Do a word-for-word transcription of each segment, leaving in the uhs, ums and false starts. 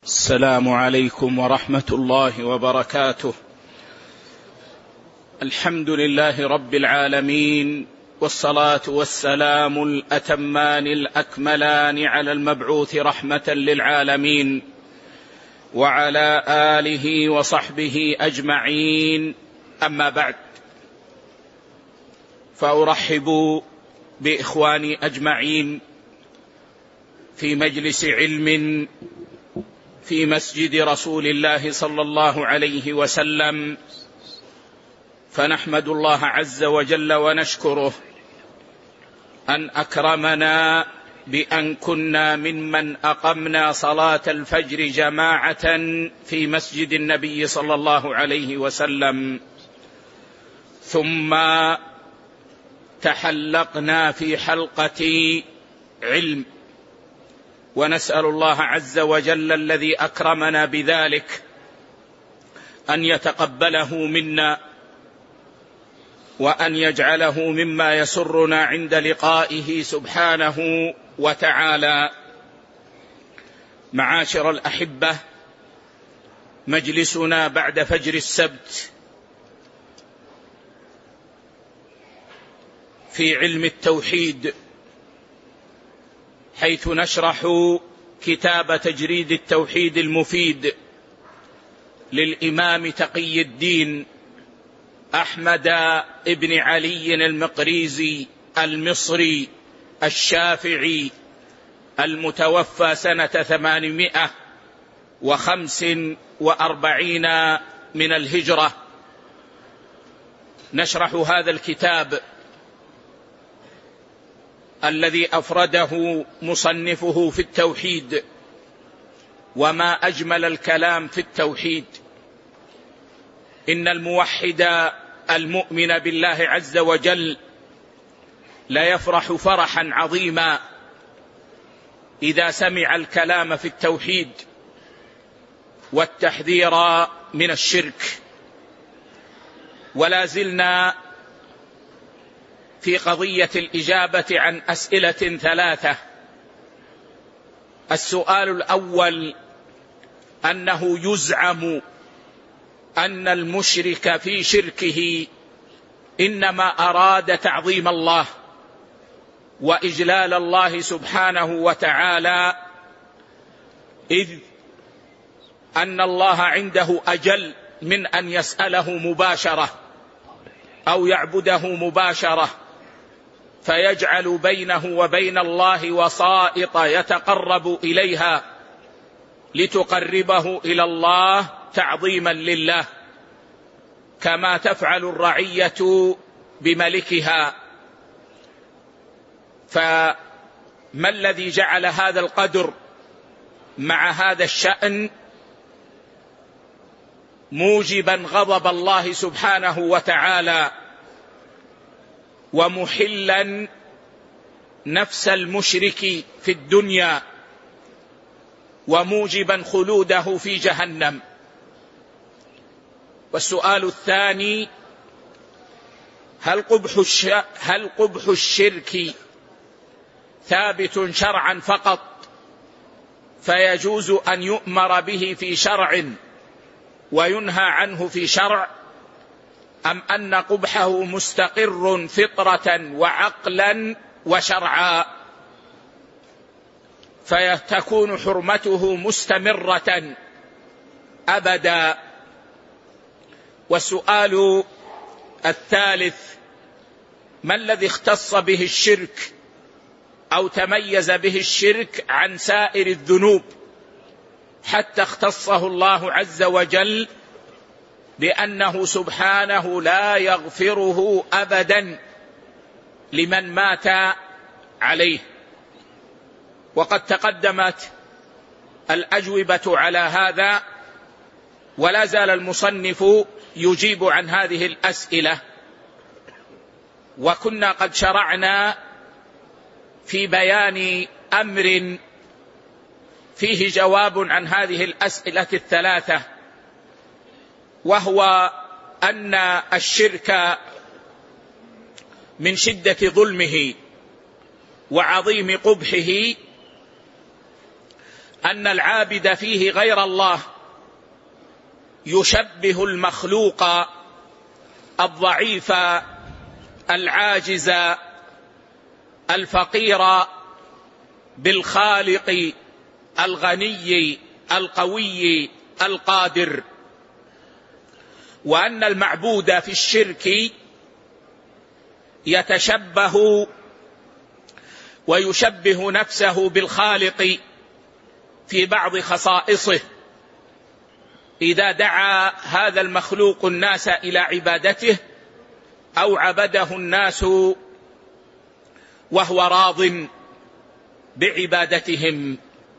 السلام عليكم ورحمة الله وبركاته. الحمد لله رب العالمين، والصلاة والسلام الأتمان الأكملان على المبعوث رحمة للعالمين وعلى آله وصحبه أجمعين. أما بعد، فأرحب بإخواني أجمعين في مجلس علم في مسجد رسول الله صلى الله عليه وسلم، فنحمد الله عز وجل ونشكره أن أكرمنا بأن كنا ممن أقمنا صلاة الفجر جماعة في مسجد النبي صلى الله عليه وسلم، ثم تحلقنا في حلقة علم، ونسأل الله عز وجل الذي أكرمنا بذلك أن يتقبله منا، وأن يجعله مما يسرنا عند لقائه سبحانه وتعالى. معاشر الأحبة، مجلسنا بعد فجر السبت في علم التوحيد، حيث نشرح كتاب تجريد التوحيد المفيد للإمام تقي الدين أحمد ابن علي المقريزي المصري الشافعي، المتوفى سنة ثمانمائة وخمس وأربعين من الهجرة. نشرح هذا الكتاب الذي أفرده مصنفه في التوحيد، وما أجمل الكلام في التوحيد. إن الموحد المؤمن بالله عز وجل لا يفرح فرحا عظيما إذا سمع الكلام في التوحيد والتحذير من الشرك. ولا زلنا في قضية الإجابة عن أسئلة ثلاثة. السؤال الأول: أنه يزعم أن المشرك في شركه إنما أراد تعظيم الله وإجلال الله سبحانه وتعالى، إذ أن الله عنده أجل من أن يسأله مباشرة أو يعبده مباشرة، فيجعل بينه وبين الله وسائط يتقرب إليها لتقربه إلى الله تعظيما لله، كما تفعل الرعية بملكها. فما الذي جعل هذا القدر مع هذا الشأن موجبا غضب الله سبحانه وتعالى، ومحلا نفس المشرك في الدنيا، وموجبا خلوده في جهنم؟ والسؤال الثاني: هل قبح الش... هل قبح الشرك ثابت شرعا فقط فيجوز أن يؤمر به في شرع وينهى عنه في شرع، أم أن قبحه مستقر فطرة وعقلا وشرعا فتكون حرمته مستمرة أبدا؟ والسؤال الثالث: ما الذي اختص به الشرك أو تميز به الشرك عن سائر الذنوب حتى اختصه الله عز وجل بأنه سبحانه لا يغفره أبدا لمن مات عليه؟ وقد تقدمت الأجوبة على هذا، ولا زال المصنف يجيب عن هذه الأسئلة. وكنا قد شرعنا في بيان أمر فيه جواب عن هذه الأسئلة الثلاثة، وهو أن الشرك من شدة ظلمه وعظيم قبحه أن العابد فيه غير الله يشبه المخلوق الضعيف العاجز الفقير بالخالق الغني القوي القادر، وأن المعبود في الشرك يتشبه ويشبه نفسه بالخالق في بعض خصائصه، إذا دعا هذا المخلوق الناس إلى عبادته أو عبده الناس وهو راض بعبادتهم.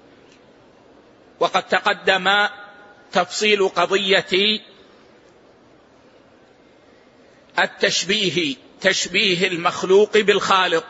وقد تقدم تفصيل قضية التشبيه، تشبيه المخلوق بالخالق،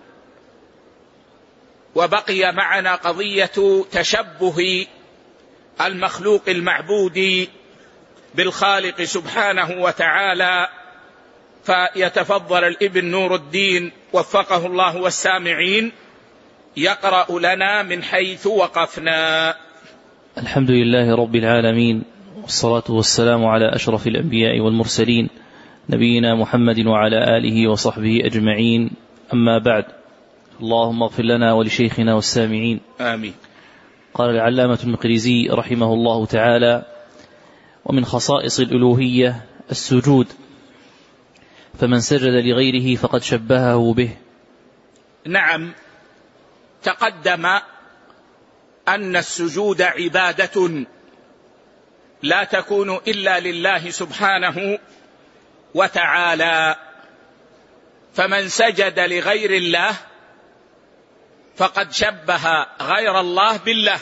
وبقي معنا قضية تشبه المخلوق المعبود بالخالق سبحانه وتعالى. فيتفضل الابن نور الدين وفقه الله والسامعين يقرأ لنا من حيث وقفنا. الحمد لله رب العالمين، والصلاة والسلام على أشرف الأنبياء والمرسلين نبينا محمد وعلى آله وصحبه أجمعين، أما بعد. اللهم اغفر لنا ولشيخنا والسامعين آمين. قال العلامة المقريزي رحمه الله تعالى: ومن خصائص الألوهية السجود، فمن سجد لغيره فقد شبهه به. نعم، تقدم أن السجود عبادة لا تكون إلا لله سبحانه وتعالى، فمن سجد لغير الله فقد شبه غير الله بالله،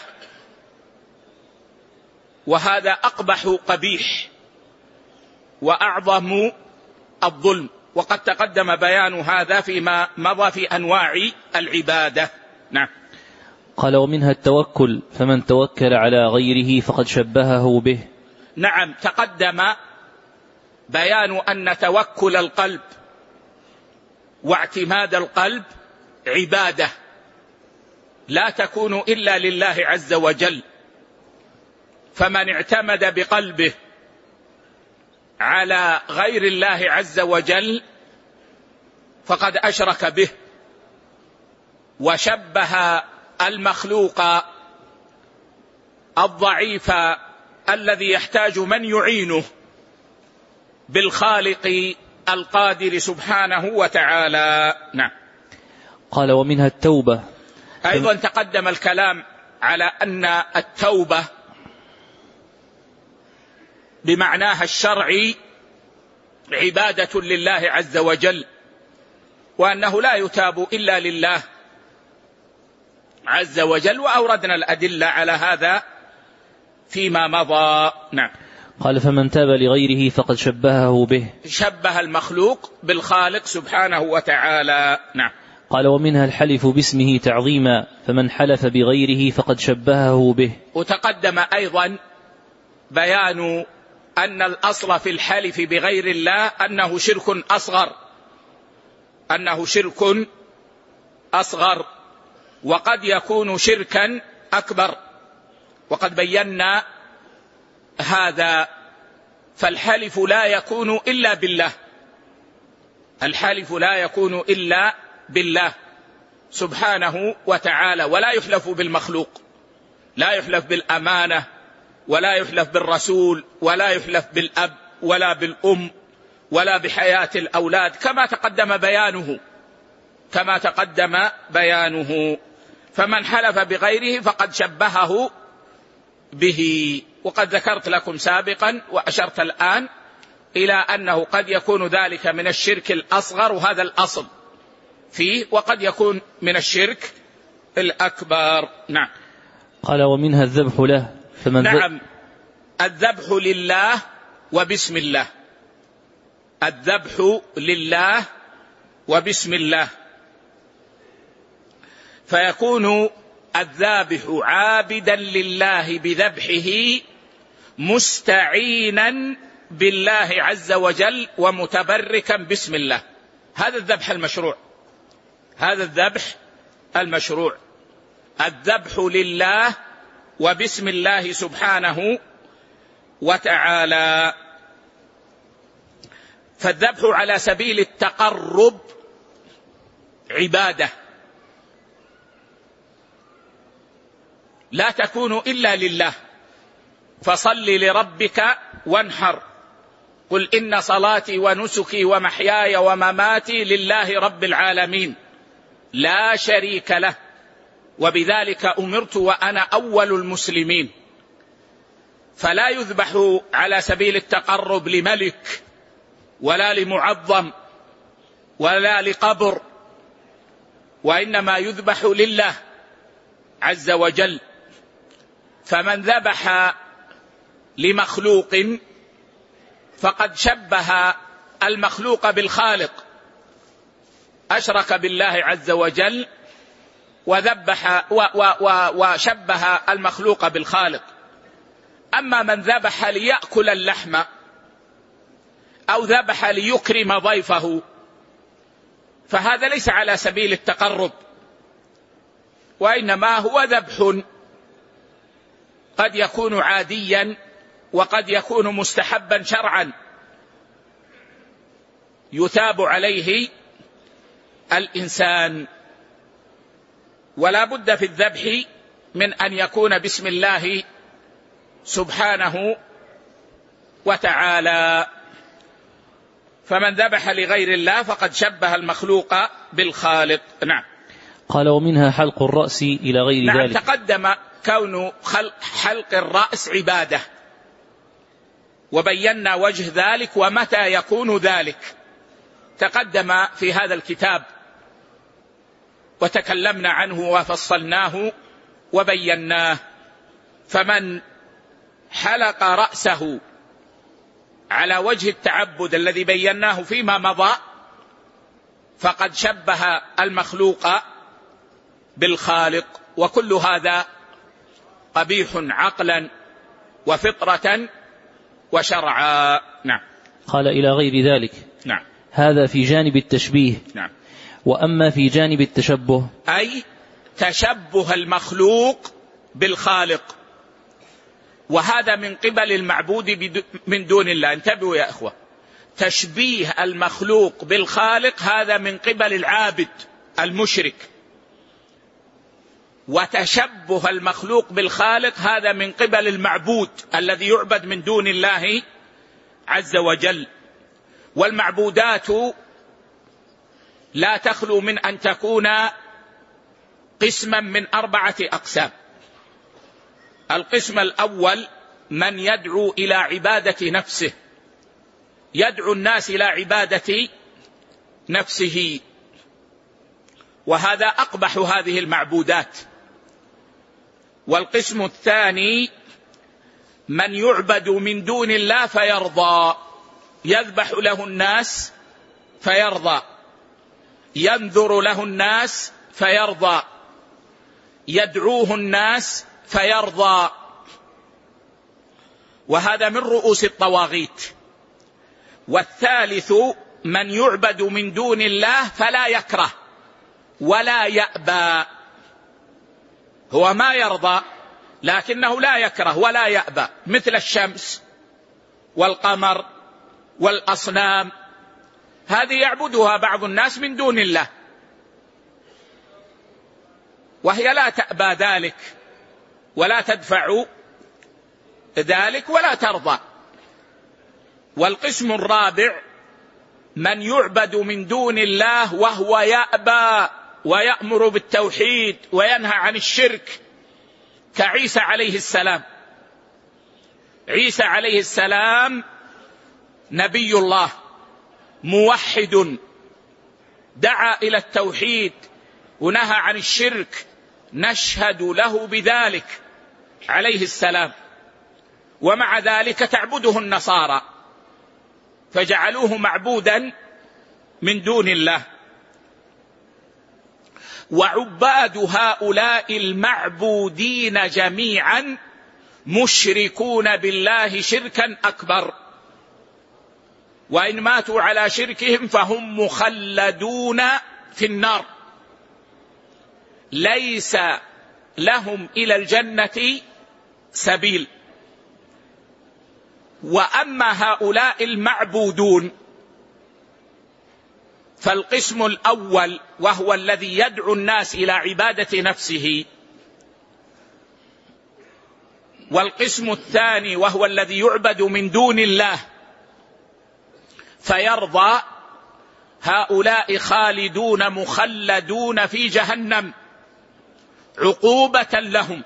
وهذا أقبح قبيح وأعظم الظلم، وقد تقدم بيان هذا فيما مضى في أنواع العبادة. نعم. قال: ومنها التوكل، فمن توكل على غيره فقد شبهه به. نعم، تقدم بيان أن توكل القلب واعتماد القلب عبادة لا تكون إلا لله عز وجل، فمن اعتمد بقلبه على غير الله عز وجل فقد أشرك به وشبه المخلوق الضعيف الذي يحتاج من يعينه بالخالق القادر سبحانه وتعالى. نعم. قال: ومنها التوبة. أيضا تقدم الكلام على أن التوبة بمعناها الشرعي عبادة لله عز وجل، وأنه لا يتاب إلا لله عز وجل، وأوردنا الأدلة على هذا فيما مضى. نعم. قال: فمن تاب لغيره فقد شبهه به. شبه المخلوق بالخالق سبحانه وتعالى. نعم. قال: ومنها الحلف باسمه تعظيما، فمن حلف بغيره فقد شبهه به. وتقدم أيضا بيان أن الأصل في الحلف بغير الله أنه شرك أصغر، أنه شرك أصغر وقد يكون شركا أكبر، وقد بينا هذا. فالحلف لا يكون إلا بالله، الحلف لا يكون إلا بالله سبحانه وتعالى، ولا يحلف بالمخلوق، لا يحلف بالأمانة ولا يحلف بالرسول ولا يحلف بالأب ولا بالأم ولا بحياة الأولاد، كما تقدم بيانه كما تقدم بيانه. فمن حلف بغيره فقد شبهه به. وقد ذكرت لكم سابقا وأشرت الآن إلى أنه قد يكون ذلك من الشرك الأصغر، وهذا الأصل فيه، وقد يكون من الشرك الأكبر. نعم. قال: ومنها الذبح له، فمن نعم، الذبح لله وبسم الله، الذبح لله وبسم الله، فيكون الذابح عابدا لله بذبحه مستعينا بالله عز وجل ومتبركا بسم الله. هذا الذبح المشروع، هذا الذبح المشروع، الذبح لله وبسم الله سبحانه وتعالى. فالذبح على سبيل التقرب عبادة لا تكون إلا لله، فصل لربك وانحر، قل إن صلاتي ونسكي ومحياي ومماتي لله رب العالمين لا شريك له وبذلك أمرت وأنا أول المسلمين. فلا يذبح على سبيل التقرب لملك ولا لمعظم ولا لقبر، وإنما يذبح لله عز وجل. فمن ذبح لمخلوق فقد شبه المخلوق بالخالق، أشرك بالله عز وجل وذبح وشبه المخلوق بالخالق. أما من ذبح ليأكل اللحم أو ذبح ليكرم ضيفه فهذا ليس على سبيل التقرب، وإنما هو ذبح قد يكون عاديا وقد يكون مستحبا شرعا يثاب عليه الإنسان. ولا بد في الذبح من أن يكون بسم الله سبحانه وتعالى. فمن ذبح لغير الله فقد شبه المخلوق بالخالق. نعم. قال ومنها حلق الرأس إلى غير نعم ذلك. تقدم كون حلق الرأس عبادة، وبينا وجه ذلك ومتى يكون ذلك، تقدم في هذا الكتاب وتكلمنا عنه وفصلناه وبيناه. فمن حلق رأسه على وجه التعبد الذي بيناه فيما مضى فقد شبه المخلوق بالخالق، وكل هذا قبيح عقلا وفطرة وشرعا. نعم. قال إلى غير ذلك. نعم. هذا في جانب التشبيه. نعم. وأما في جانب التشبه أي تشبه المخلوق بالخالق، وهذا من قبل المعبود من دون الله. انتبهوا يا أخوة، تشبيه المخلوق بالخالق هذا من قبل العابد المشرك، وتشبه المخلوق بالخالق هذا من قبل المعبود الذي يعبد من دون الله عز وجل. والمعبودات لا تخلو من أن تكون قسما من أربعة أقسام. القسم الأول من يدعو إلى عبادة نفسه، يدعو الناس إلى عبادة نفسه، وهذا أقبح هذه المعبودات. والقسم الثاني من يعبد من دون الله فيرضى، يذبح له الناس فيرضى، ينذر له الناس فيرضى، يدعوه الناس فيرضى، وهذا من رؤوس الطواغيت. والثالث من يعبد من دون الله فلا يكره ولا يأبى، هو ما يرضى لكنه لا يكره ولا يأبى، مثل الشمس والقمر والأصنام، هذه يعبدها بعض الناس من دون الله وهي لا تأبى ذلك ولا تدفع ذلك ولا ترضى. والقسم الرابع من يعبد من دون الله وهو يأبى ويأمر بالتوحيد وينهى عن الشرك، كعيسى عليه السلام. عيسى عليه السلام نبي الله موحد، دعا إلى التوحيد ونهى عن الشرك، نشهد له بذلك عليه السلام. ومع ذلك تعبده النصارى فجعلوه معبودا من دون الله. وعباد هؤلاء المعبودين جميعا مشركون بالله شركا أكبر، وإن ماتوا على شركهم فهم مخلدون في النار، ليس لهم إلى الجنة سبيل. وأما هؤلاء المعبودون فالقسم الأول وهو الذي يدعو الناس إلى عبادة نفسه، والقسم الثاني وهو الذي يعبد من دون الله فيرضى، هؤلاء خالدون مخلدون في جهنم عقوبة لهم،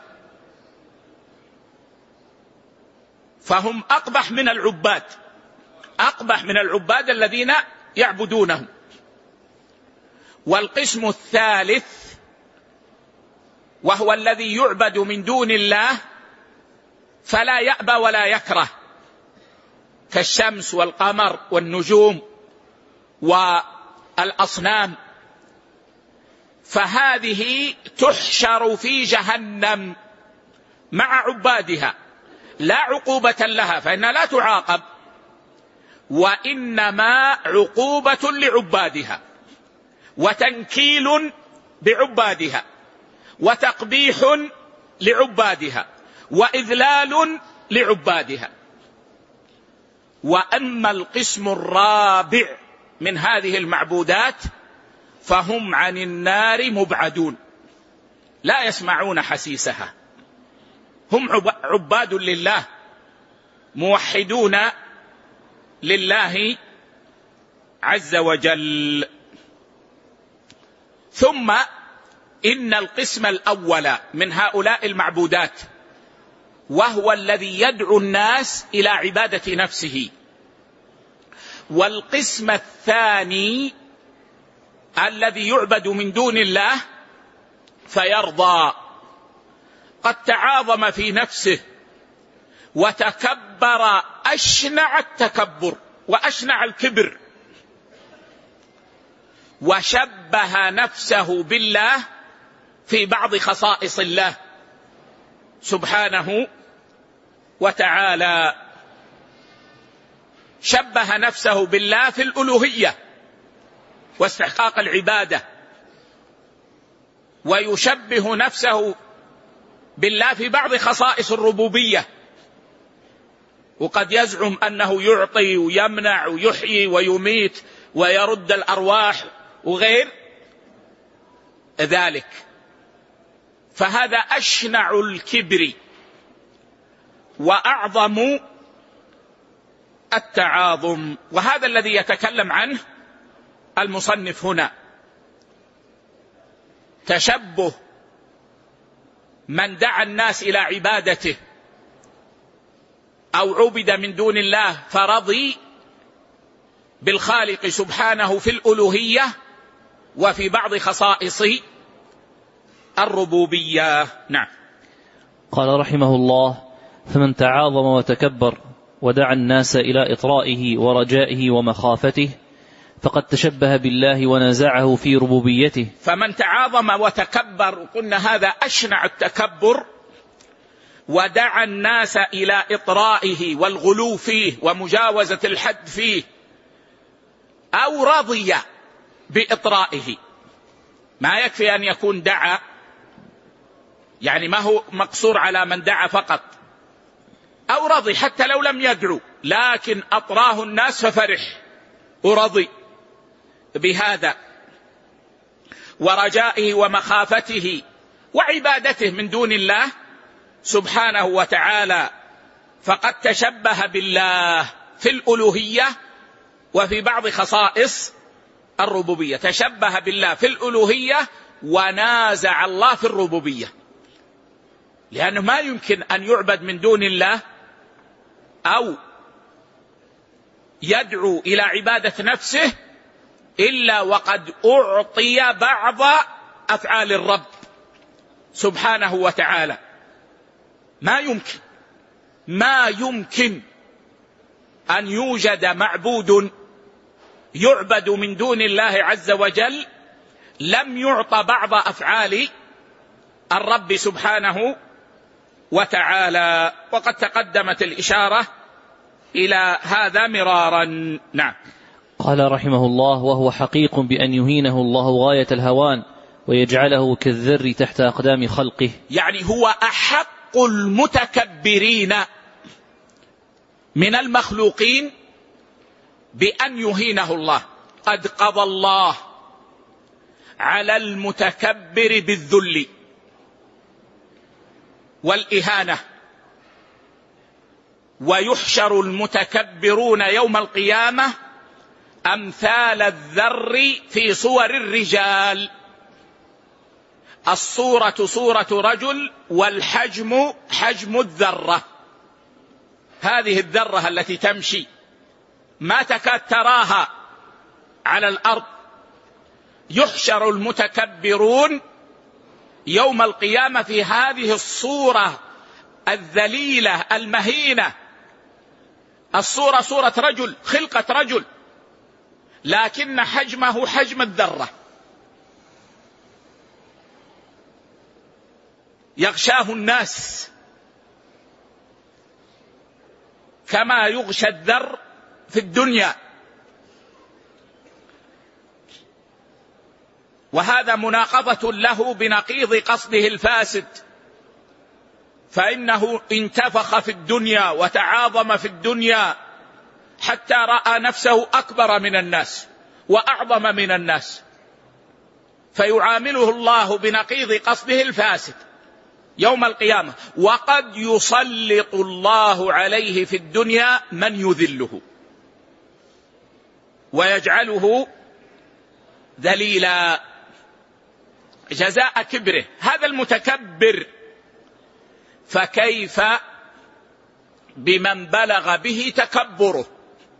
فهم أقبح من العباد، أقبح من العباد الذين يعبدونهم. والقسم الثالث وهو الذي يعبد من دون الله فلا يأبى ولا يكره، كالشمس والقمر والنجوم والأصنام، فهذه تحشر في جهنم مع عبادها، لا عقوبة لها فإنها لا تعاقب، وإنما عقوبة لعبادها وتنكيل بعبادها وتقبيح لعبادها وإذلال لعبادها. وأما القسم الرابع من هذه المعبودات فهم عن النار مبعدون، لا يسمعون حسيسها، هم عباد لله موحدون لله عز وجل. ثم إن القسم الأول من هؤلاء المعبودات وهو الذي يدعو الناس إلى عبادة نفسه، والقسم الثاني الذي يعبد من دون الله فيرضى، قد تعاظم في نفسه وتكبر أشنع التكبر وأشنع الكبر، وشبه نفسه بالله في بعض خصائص الله سبحانه وتعالى. شبه نفسه بالله في الألوهية واستحقاق العبادة، ويشبه نفسه بالله في بعض خصائص الربوبية، وقد يزعم أنه يعطي ويمنع ويحيي ويميت ويرد الأرواح وغير ذلك، فهذا أشنع الكبر وأعظم التعاظم، وهذا الذي يتكلم عنه المصنف هنا، تشبه من دعا الناس إلى عبادته أو عبد من دون الله فرضي بالخالق سبحانه في الألوهية وفي بعض خصائص الربوبية. نعم. قال رحمه الله: فمن تعاظم وتكبر ودعا الناس إلى إطرائه ورجائه ومخافته فقد تشبه بالله ونازعه في ربوبيته. فمن تعاظم وتكبر، قلنا هذا أشنع التكبر، ودعا الناس إلى إطرائه والغلو فيه ومجاوزة الحد فيه، أو رضي بإطرائه، ما يكفي أن يكون دعا، يعني ما هو مقصور على من دعا فقط، أو رضي حتى لو لم يدعو لكن أطراه الناس ففرح ورضي بهذا، ورجائه ومخافته وعبادته من دون الله سبحانه وتعالى، فقد تشبه بالله في الألوهية وفي بعض خصائص الربوبية. تشبه بالله في الألوهية ونازع الله في الربوبية، لأنه ما يمكن أن يعبد من دون الله أو يدعو إلى عبادة نفسه إلا وقد أعطي بعض أفعال الرب سبحانه وتعالى. ما يمكن ما يمكن أن يوجد معبود يعبد من دون الله عز وجل لم يعطى بعض أفعال الرب سبحانه وتعالى، وقد تقدمت الإشارة إلى هذا مرارا. نعم. قال رحمه الله: وهو حقيق بأن يهينه الله غاية الهوان ويجعله كالذر تحت أقدام خلقه. يعني هو أحق أحق المتكبرين من المخلوقين بأن يهينه الله. قد قضى الله على المتكبر بالذل والإهانة، ويحشر المتكبرون يوم القيامة أمثال الذر في صور الرجال. الصورة صورة رجل والحجم حجم الذرة، هذه الذرة التي تمشي ما تكاد تراها على الأرض. يحشر المتكبرون يوم القيامة في هذه الصورة الذليلة المهينة. الصورة صورة رجل، خلقة رجل، لكن حجمه حجم الذرة. يغشاه الناس كما يغشى الذر في الدنيا. وهذا مناقضة له بنقيض قصده الفاسد، فإنه انتفخ في الدنيا وتعاظم في الدنيا حتى رأى نفسه أكبر من الناس وأعظم من الناس، فيعامله الله بنقيض قصده الفاسد يوم القيامة. وقد يسلط الله عليه في الدنيا من يذله ويجعله ذليلا جزاء كبره. هذا المتكبر، فكيف بمن بلغ به تكبره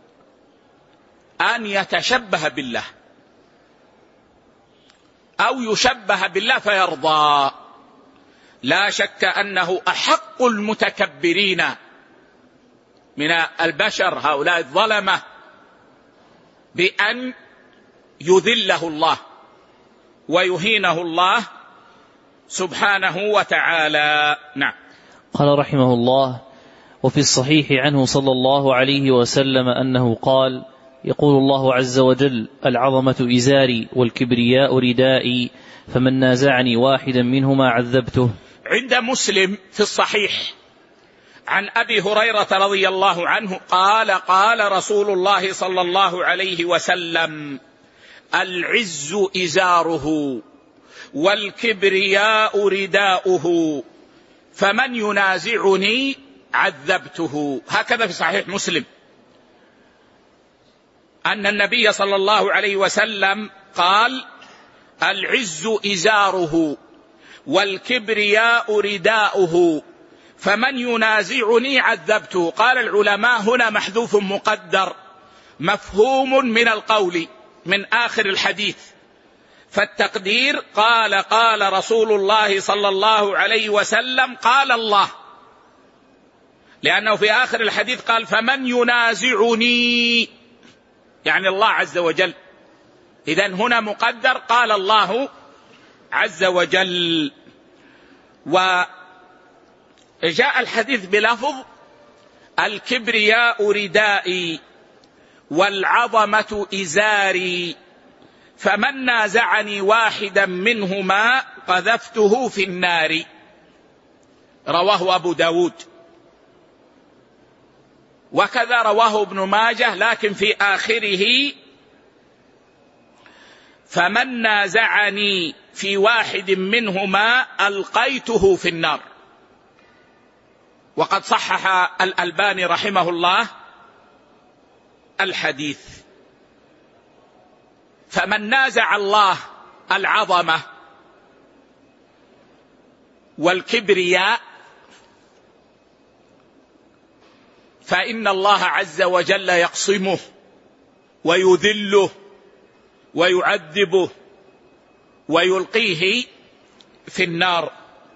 أن يتشبه بالله أو يشبه بالله فيرضى؟ لا شك أنه أحق المتكبرين من البشر هؤلاء الظلمة بأن يذله الله ويهينه الله سبحانه وتعالى. نعم. قال رحمه الله: وفي الصحيح عنه صلى الله عليه وسلم أنه قال: يقول الله عز وجل: العظمة إزاري والكبرياء ردائي، فمن نازعني واحدا منهما عذبته. عند مسلم في الصحيح عن أبي هريرة رضي الله عنه قال: قال رسول الله صلى الله عليه وسلم: العز إزاره والكبرياء رداؤه، فمن ينازعني عذبته. هكذا في صحيح مسلم أن النبي صلى الله عليه وسلم قال: العز إزاره والكبرياء رداؤه، فمن ينازعني عذبته. قال العلماء هنا محذوف مقدر مفهوم من القول من آخر الحديث، فالتقدير قال قال رسول الله صلى الله عليه وسلم قال الله، لأنه في آخر الحديث قال: فمن ينازعني، يعني الله عز وجل. إذن هنا مقدر قال الله عز وجل. وجاء الحديث بلفظ: الكبرياء ردائي والعظمة إزاري، فمن نازعني واحدا منهما قذفته في النار. رواه أبو داود، وكذا رواه ابن ماجه، لكن في آخره: فمن نازعني في واحد منهما ألقيته في النار. وقد صحح الألباني رحمه الله الحديث. فمن نازع الله العظمة والكبرياء فإن الله عز وجل يقصمه ويذله ويعذبه ويلقيه في النار.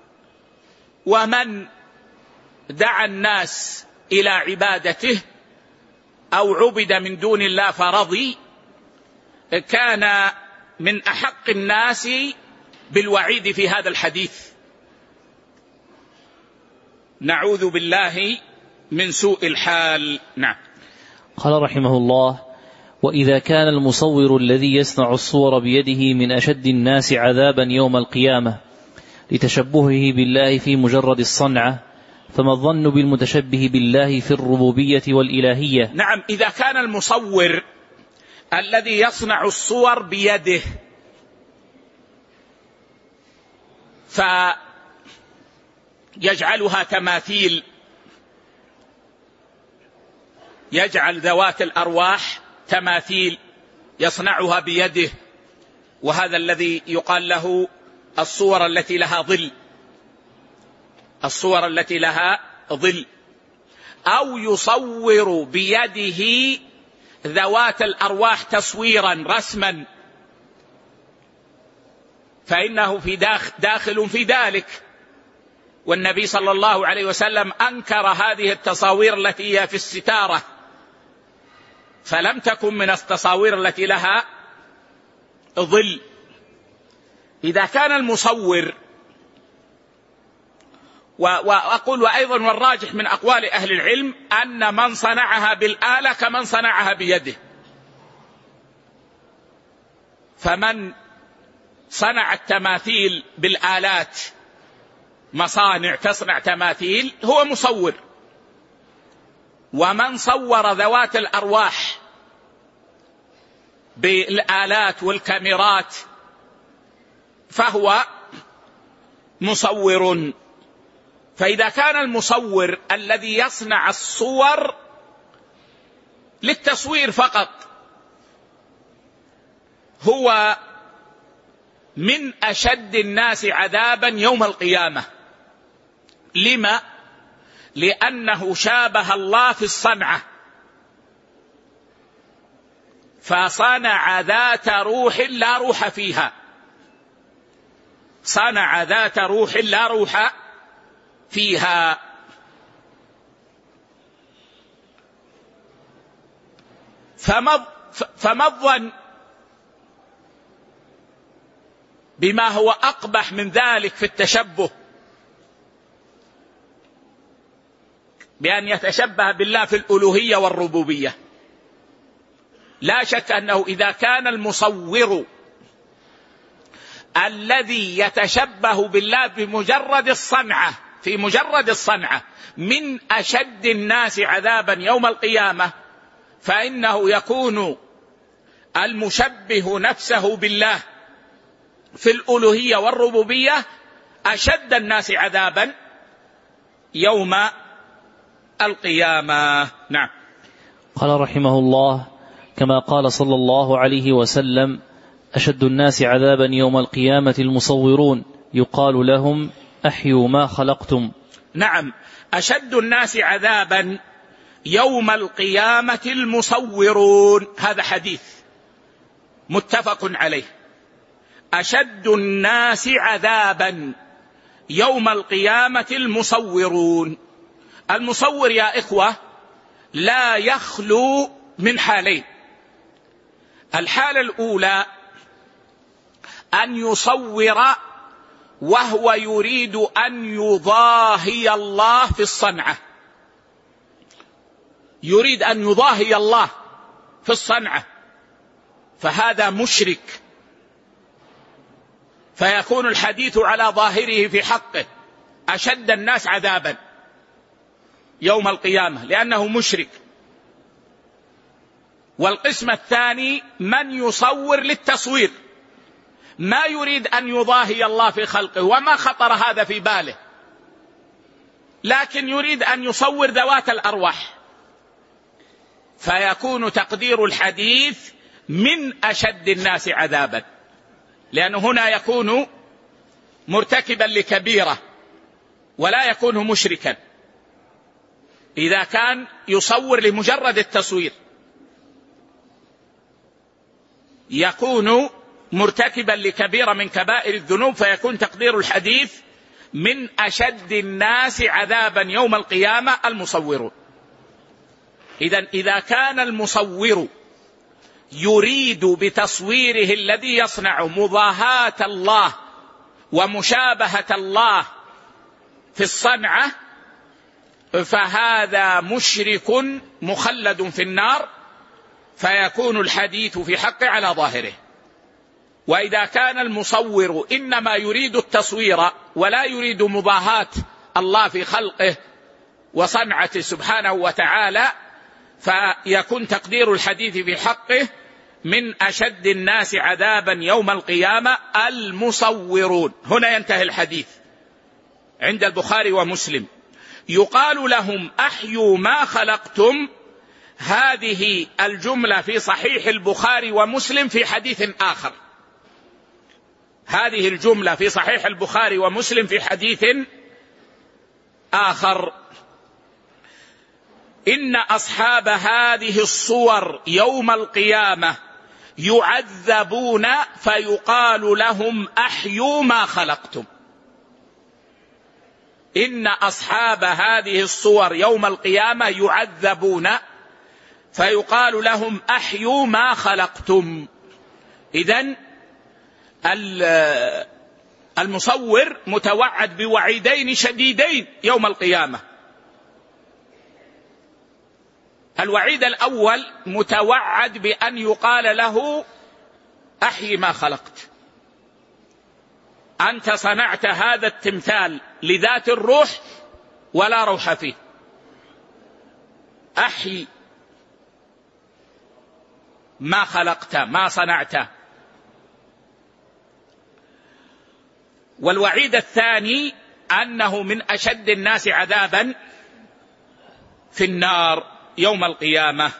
ومن دعا الناس إلى عبادته أو عبد من دون الله فرضي كان من أحق الناس بالوعيد في هذا الحديث. نعوذ بالله من سوء الحال. نعم. قال رحمه الله: وإذا كان المصور الذي يصنع الصور بيده من أشد الناس عذابا يوم القيامة لتشبهه بالله في مجرد الصنعة، فما الظن بالمتشبه بالله في الربوبية والإلهية؟ نعم، إذا كان المصور الذي يصنع الصور بيده فيجعلها تماثيل، يجعل ذوات الأرواح تماثيل يصنعها بيده، وهذا الذي يقال له الصور التي لها ظل، الصور التي لها ظل، أو يصور بيده ذوات الأرواح تصويرا رسما، فإنه في داخل, داخل في ذلك. والنبي صلى الله عليه وسلم أنكر هذه التصاوير التي هي في الستارة، فلم تكن من التصاوير التي لها ظل. إذا كان المصور، وأقول وأيضا والراجح من أقوال أهل العلم أن من صنعها بالآلة كمن صنعها بيده، فمن صنع التماثيل بالآلات، مصانع تصنع تماثيل، هو مصور، ومن صور ذوات الأرواح بالآلات والكاميرات فهو مصور. فإذا كان المصور الذي يصنع الصور للتصوير فقط هو من أشد الناس عذابا يوم القيامة. لما؟ لأنه شابه الله في الصنعة، فصنع ذات روح لا روح فيها، صنع ذات روح لا روح فيها. فما الظن بما هو أقبح من ذلك في التشبه، بأن يتشبه بالله في الألوهية والربوبية؟ لا شك أنه إذا كان المصور الذي يتشبه بالله بمجرد الصنعة، في مجرد الصنعة، من أشد الناس عذابا يوم القيامة، فإنه يكون المشبه نفسه بالله في الألوهية والربوبية أشد الناس عذابا يوم القيامة. نعم. قال رحمه الله: كما قال صلى الله عليه وسلم: أشد الناس عذابا يوم القيامة المصورون، يقال لهم: أحيوا ما خلقتم. نعم، أشد الناس عذابا يوم القيامة المصورون، هذا حديث متفق عليه. أشد الناس عذابا يوم القيامة المصورون. المصور يا إخوة لا يخلو من حالين: الحالة الأولى أن يصور وهو يريد أن يضاهي الله في الصنعة، يريد أن يضاهي الله في الصنعة، فهذا مشرك، فيكون الحديث على ظاهره في حقه أشد الناس عذابا يوم القيامة لأنه مشرك. والقسم الثاني من يصور للتصوير، ما يريد أن يضاهي الله في خلقه وما خطر هذا في باله، لكن يريد أن يصور ذوات الأرواح، فيكون تقدير الحديث من أشد الناس عذابا، لأنه هنا يكون مرتكبا لكبيرة ولا يكون مشركا إذا كان يصور لمجرد التصوير، يكون مرتكبا لكبيرة من كبائر الذنوب، فيكون تقدير الحديث من أشد الناس عذابا يوم القيامة المصورون. إذن إذا كان المصور يريد بتصويره الذي يصنع مضاهاة الله ومشابهة الله في الصنعة، فهذا مشرك مخلد في النار، فيكون الحديث في حقه على ظاهره. وإذا كان المصور إنما يريد التصوير ولا يريد مضاهاة الله في خلقه وصنعته سبحانه وتعالى، فيكون تقدير الحديث في حقه: من أشد الناس عذابا يوم القيامة المصورون. هنا ينتهي الحديث عند البخاري ومسلم. يقال لهم: أحيوا ما خلقتم. هذه الجملة في صحيح البخاري ومسلم في حديث آخر. هذه الجملة في صحيح البخاري ومسلم في حديث آخر: إن أصحاب هذه الصور يوم القيامة يعذبون فيقال لهم: أحيوا ما خلقتم. إن أصحاب هذه الصور يوم القيامة يعذبون فيقال لهم: أحيوا ما خلقتم. إذن المصور متوعد بوعيدين شديدين يوم القيامة. الوعيد الأول متوعد بأن يقال له: أحيي ما خلقت، أنت صنعت هذا التمثال لذات الروح ولا روح فيه، أحيي ما خلقت ما صنعت. والوعيد الثاني أنه من أشد الناس عذابا في النار يوم القيامة.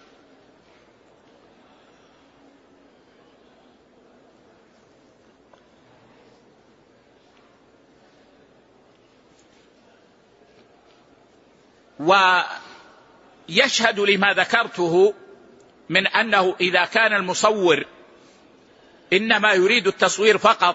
ويشهد لما ذكرته من أنه إذا كان المصور إنما يريد التصوير فقط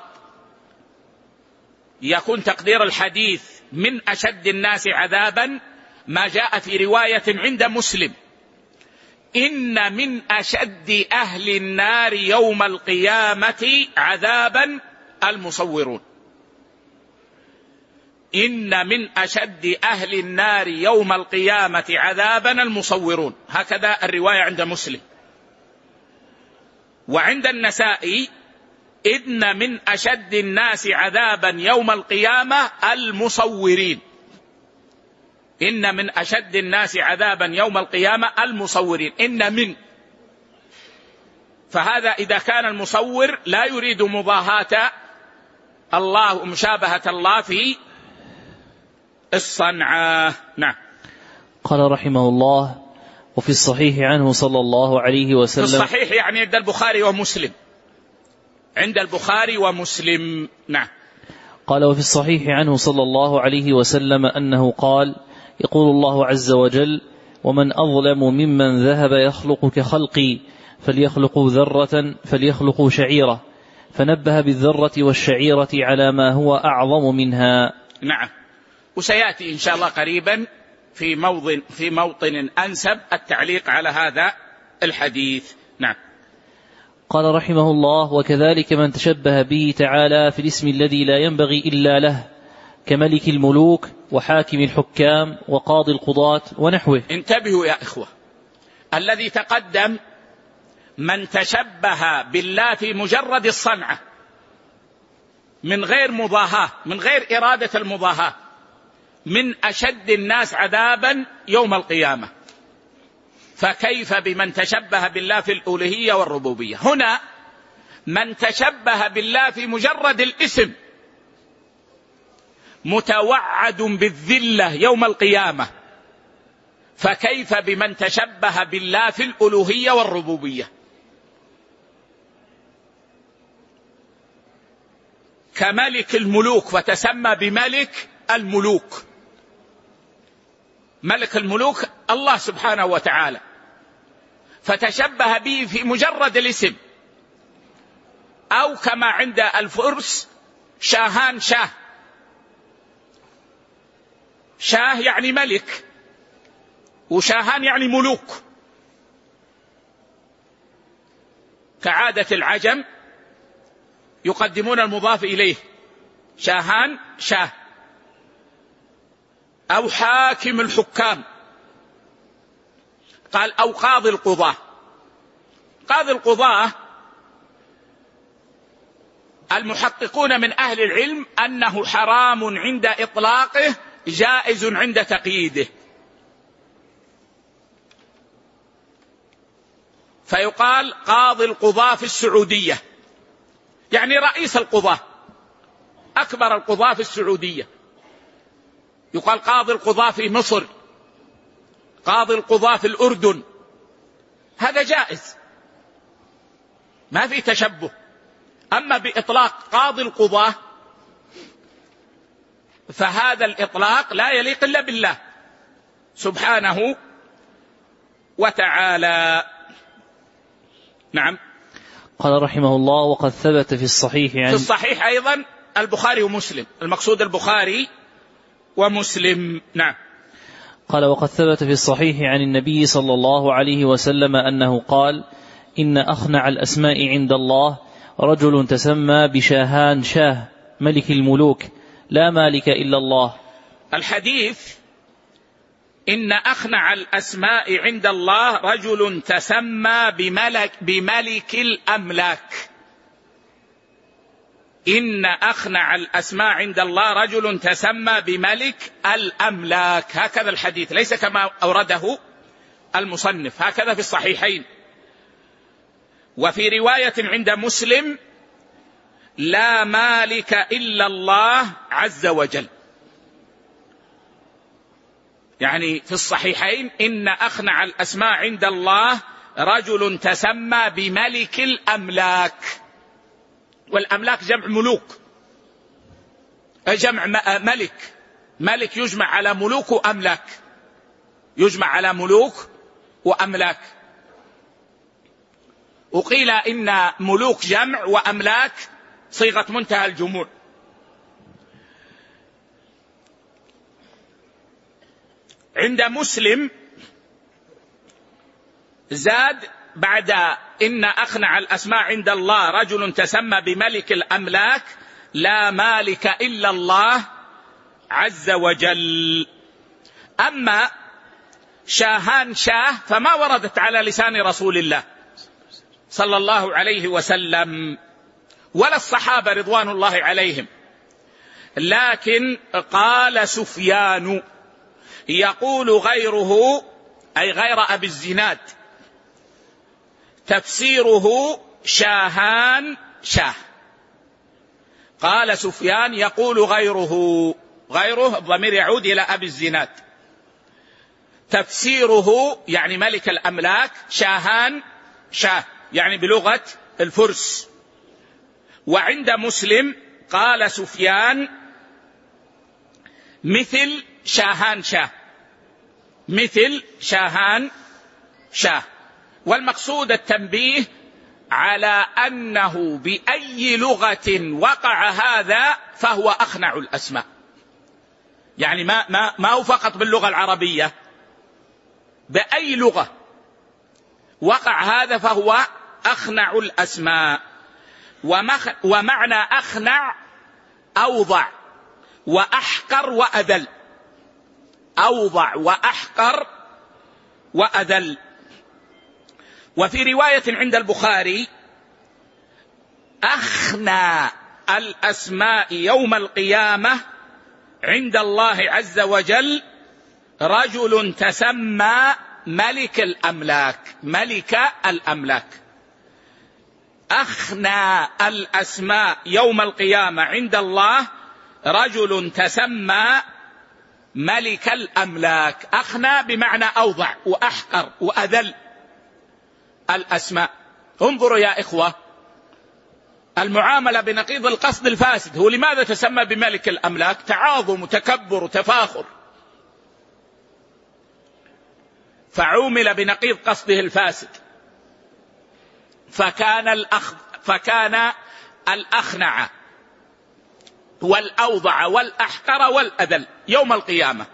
يكون تقدير الحديث من أشد الناس عذابا ما جاء في رواية عند مسلم: إن من أشد أهل النار يوم القيامة عذابا المصورون. إن من أشد أهل النار يوم القيامة عذابا المصورون، هكذا الرواية عند مسلم. وعند النسائي: إن من أشد الناس عذابا يوم القيامة المصورين. إن من أشد الناس عذابا يوم القيامة المصورين. إن من، فهذا إذا كان المصور لا يريد مضاهاة الله ومشابهة الله في الصنعة. نعم. قال رحمه الله: وفي الصحيح عنه صلى الله عليه وسلم. في الصحيح يعني عند البخاري ومسلم. عند البخاري ومسلم. نعم. قال: وفي الصحيح عنه صلى الله عليه وسلم أنه قال: يقول الله عز وجل: ومن أظلم ممن ذهب يخلق كخلقي فليخلقوا ذرة فليخلقوا شعيرة، فنبه بالذرة والشعيرة على ما هو أعظم منها. نعم. وسيأتي إن شاء الله قريبا في موطن في موطن أنسب التعليق على هذا الحديث. نعم. قال رحمه الله: وكذلك من تشبه به تعالى في الاسم الذي لا ينبغي إلا له، كملك الملوك وحاكم الحكام وقاضي القضاة ونحوه. انتبهوا يا إخوة، الذي تقدم من تشبه بالله في مجرد الصنعة من غير مضاهاة، من غير إرادة المضاهاة، من أشد الناس عذابا يوم القيامة، فكيف بمن تشبه بالله في الألوهية والربوبية؟ هنا من تشبه بالله في مجرد الاسم متوعد بالذلة يوم القيامة، فكيف بمن تشبه بالله في الألوهية والربوبية؟ كملك الملوك فتسمى بملك الملوك. ملك الملوك الله سبحانه وتعالى، فتشبه به في مجرد الاسم. أو كما عند الفرس شاهان شاه، شاه يعني ملك وشاهان يعني ملوك. كعادة العجم يقدمون المضاف إليه، شاهان شاه. أو حاكم الحكام، قال أو قاضي القضاة. قاضي القضاة المحققون من أهل العلم أنه حرام عند إطلاقه جائز عند تقييده. فيقال قاضي القضاة في السعودية، يعني رئيس القضاة، أكبر القضاة في السعودية. يقال قاضي القضاة في مصر، قاضي القضاة في الأردن. هذا جائز، ما في تشبه. أما بإطلاق قاضي القضاة فهذا الإطلاق لا يليق إلا بالله سبحانه وتعالى. نعم. قال رحمه الله: وقد ثبت في الصحيح عن في الصحيح أيضا البخاري ومسلم، المقصود البخاري ومسلم. نعم. قال: وقد ثبت في الصحيح عن النبي صلى الله عليه وسلم أنه قال: إن أخنع الأسماء عند الله رجل تسمى بشاهان شاه ملك الملوك لا مالك إلا الله. الحديث إن أخنع الأسماء عند الله رجل تسمى بملك, بملك الأملاك. إن أخنع الأسماء عند الله رجل تسمى بملك الأملاك، هكذا الحديث، ليس كما أورده المصنف، هكذا في الصحيحين. وفي رواية عند مسلم: لا مالك إلا الله عز وجل. يعني في الصحيحين إن أخنع الأسماء عند الله رجل تسمى بملك الأملاك، والأملاك جمع ملوك، جمع ملك، ملك يجمع على ملوك وأملاك، يجمع على ملوك وأملاك. وقيل إن ملوك جمع وأملاك صيغة منتهى الجموع. عند مسلم زاد بعد إن أخنع الأسماء عند الله رجل تسمى بملك الأملاك لا مالك إلا الله عز وجل. أما شاهان شاه فما وردت على لسان رسول الله صلى الله عليه وسلم ولا الصحابة رضوان الله عليهم، لكن قال سفيان يقول غيره، أي غير أبي الزناد، تفسيره شاهان شاه. قال سفيان يقول غيره، غيره الضمير يعود إلى أبي الزناد، تفسيره يعني ملك الأملاك شاهان شاه، يعني بلغة الفرس. وعند مسلم قال سفيان مثل شاهان شاه، مثل شاهان شاه. والمقصود التنبيه على أنه بأي لغة وقع هذا فهو أخنع الأسماء، يعني ما, ما, ما هو فقط باللغة العربية، بأي لغة وقع هذا فهو أخنع الأسماء. ومعنى أخنع أوضع وأحقر وأذل، أوضع وأحقر وأذل. وفي رواية عند البخاري أخنى الأسماء يوم القيامة عند الله عز وجل رجل تسمى ملك الأملاك، ملك الأملاك. أخنى الأسماء يوم القيامة عند الله رجل تسمى ملك الأملاك. أخنى بمعنى أوضع وأحقر وأذل الأسماء. انظروا يا إخوة، المعاملة بنقيض القصد الفاسد. هو لماذا تسمى بملك الأملاك؟ تعاظم وتكبر وتفاخر، فعومل بنقيض قصده الفاسد، فكان الأخ فكان الأخنع والأوضع والأحقر والأذل يوم القيامة.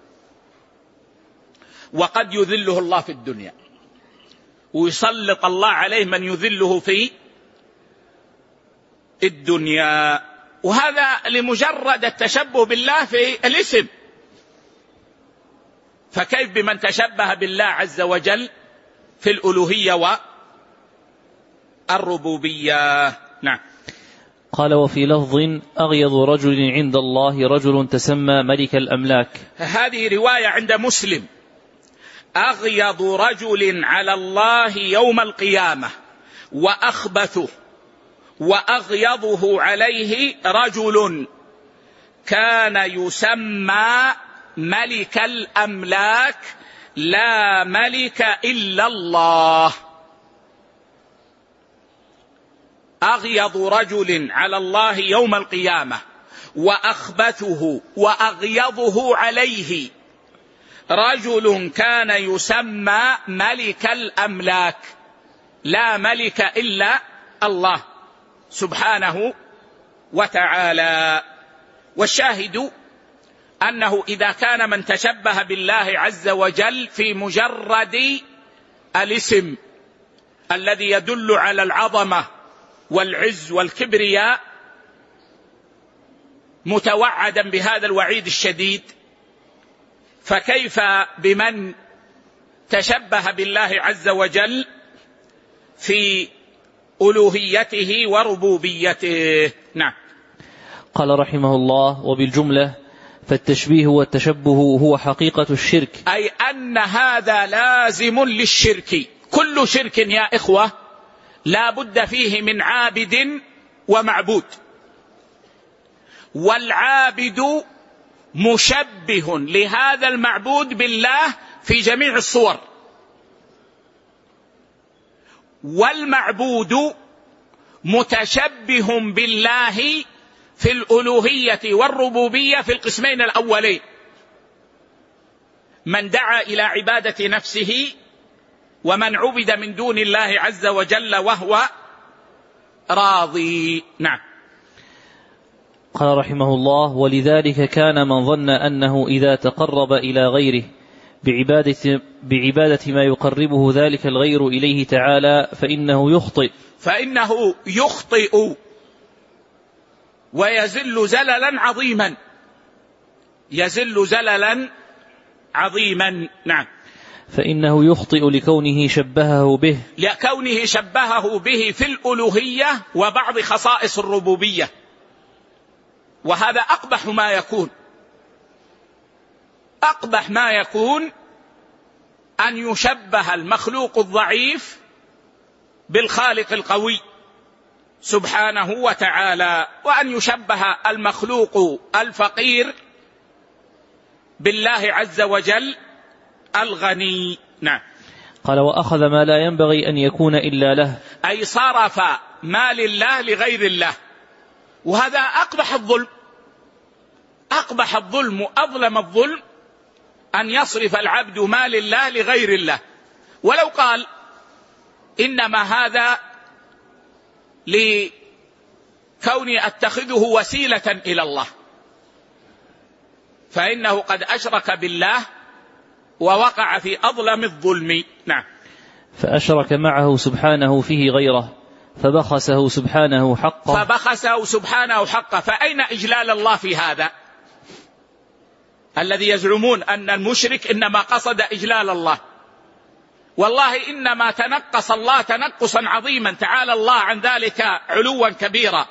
وقد يذله الله في الدنيا ويسلط الله عليه من يذله في الدنيا، وهذا لمجرد التشبه بالله في الاسم، فكيف بمن تشبه بالله عز وجل في الألوهية والربوبية. نعم. قال وفي لفظ أغيض رجل عند الله رجل تسمى ملك الأملاك. هذه رواية عند مسلم: أغيض رجل على الله يوم القيامة وأخبثه وأغيضه عليه رجل كان يسمى ملك الأملاك لا ملك إلا الله. أغيض رجل على الله يوم القيامة وأخبثه وأغيضه عليه رجل كان يسمى ملك الأملاك لا ملك إلا الله سبحانه وتعالى. والشاهد أنه إذا كان من تشبه بالله عز وجل في مجرد الاسم الذي يدل على العظمة والعز والكبرياء متوعدا بهذا الوعيد الشديد، فكيف بمن تشبه بالله عز وجل في ألوهيته وربوبيته؟ نعم. قال رحمه الله: وبالجملة فالتشبيه والتشبه هو حقيقة الشرك، أي أن هذا لازم للشرك. كل شرك يا إخوة لا بد فيه من عابد ومعبود، والعابد مشبه لهذا المعبود بالله في جميع الصور، والمعبود متشبه بالله في الألوهية والربوبية في القسمين الأولين: من دعا إلى عبادة نفسه، ومن عبد من دون الله عز وجل وهو راضي. نعم. قال رحمه الله: ولذلك كان من ظن أنه إذا تقرب إلى غيره بعبادة, بعبادة ما يقربه ذلك الغير إليه تعالى فإنه يخطئ فإنه يخطئ ويزل زللا عظيما يزل زللا عظيما. نعم. فإنه يخطئ لكونه شبهه به لكونه شبهه به في الألوهية وبعض خصائص الربوبية، وهذا أقبح ما يكون. أقبح ما يكون أن يشبه المخلوق الضعيف بالخالق القوي سبحانه وتعالى، وأن يشبه المخلوق الفقير بالله عز وجل الغني. نعم. قال: وأخذ ما لا ينبغي أن يكون إلا له، أي صرف ما لله لغير الله، وهذا أقبح الظلم. أقبح الظلم وأظلم الظلم أن يصرف العبد ما لله لغير الله، ولو قال إنما هذا لكوني أتخذه وسيلة إلى الله، فإنه قد أشرك بالله ووقع في أظلم الظلم. نعم. فأشرك معه سبحانه فيه غيره فبخسه سبحانه حقه فبخسه سبحانه حقه. فأين إجلال الله في هذا؟ الذي يزعمون أن المشرك إنما قصد إجلال الله، والله إنما تنقص الله تنقصا عظيما، تعالى الله عن ذلك علوا كبيرا.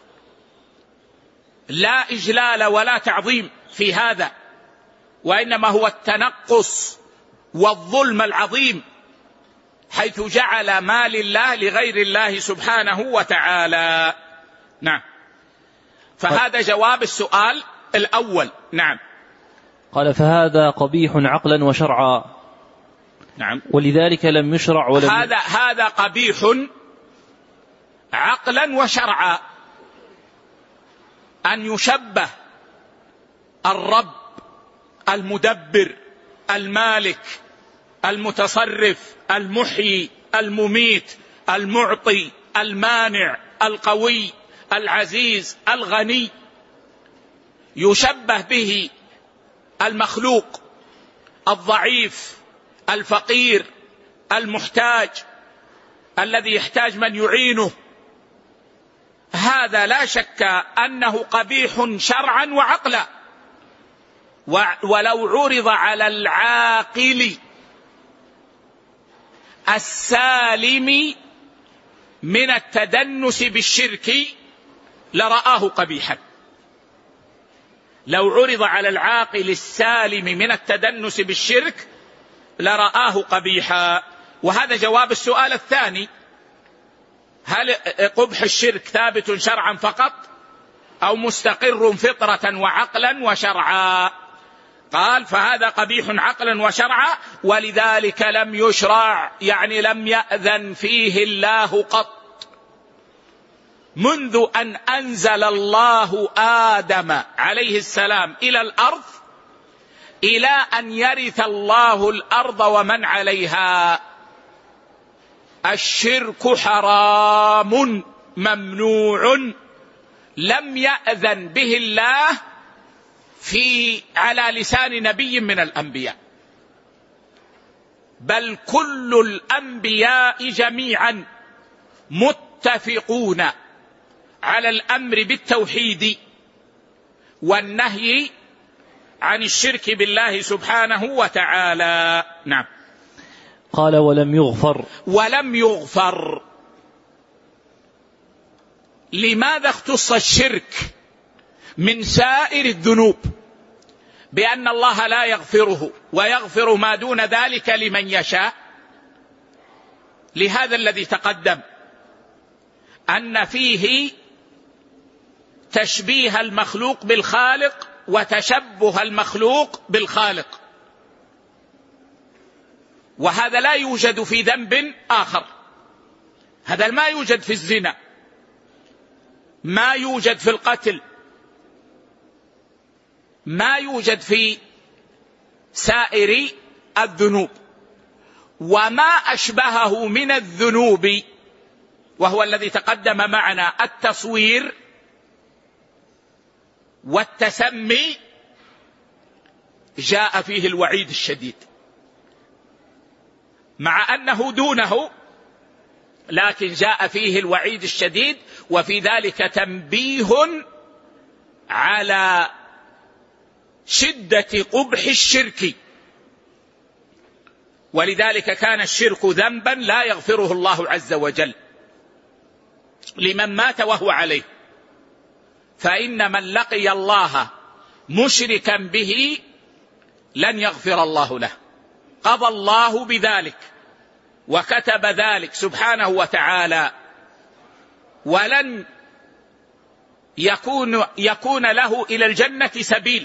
لا إجلال ولا تعظيم في هذا، وإنما هو التنقص والظلم العظيم، حيث جعل ما لله لغير الله سبحانه وتعالى. نعم. فهذا جواب السؤال الأول. نعم. قال: فهذا قبيح عقلا وشرعا. نعم. ولذلك لم يشرع ولم هذا هذا قبيح عقلا وشرعا، أن يشبه الرب المدبر المالك المتصرف المحيي المميت المعطي المانع القوي العزيز الغني، يشبه به المخلوق الضعيف الفقير المحتاج الذي يحتاج من يعينه. هذا لا شك أنه قبيح شرعا وعقلا، ولو عرض على العاقل السالم من التدنس بالشرك لرآه قبيحا. لو عرض على العاقل السالم من التدنس بالشرك لرآه قبيحا. وهذا جواب السؤال الثاني: هل قبح الشرك ثابت شرعا فقط أو مستقر فطرة وعقلا وشرعا؟ قال: فهذا قبيح عقلا وشرعا، ولذلك لم يشرع، يعني لم يأذن فيه الله قط منذ أن أنزل الله آدم عليه السلام إلى الأرض إلى أن يرث الله الأرض ومن عليها. الشرك حرام ممنوع لم يأذن به الله في على لسان نبي من الأنبياء، بل كل الأنبياء جميعا متفقون على الأمر بالتوحيد والنهي عن الشرك بالله سبحانه وتعالى. نعم. قال: ولم يغفر. ولم يغفر. لماذا اختص الشرك من سائر الذنوب بأن الله لا يغفره ويغفر ما دون ذلك لمن يشاء؟ لهذا الذي تقدم، أن فيه تشبيه المخلوق بالخالق وتشبه المخلوق بالخالق، وهذا لا يوجد في ذنب آخر. هذا ما يوجد في الزنا، ما يوجد في القتل، ما يوجد في سائر الذنوب. وما أشبهه من الذنوب وهو الذي تقدم معنا التصوير والتسمي جاء فيه الوعيد الشديد، مع أنه دونه لكن جاء فيه الوعيد الشديد، وفي ذلك تنبيه على شدة قبح الشرك. ولذلك كان الشرك ذنبا لا يغفره الله عز وجل لمن مات وهو عليه، فإن من لقي الله مشركا به لن يغفر الله له. قضى الله بذلك وكتب ذلك سبحانه وتعالى، ولن يكون, يكون له إلى الجنة سبيل،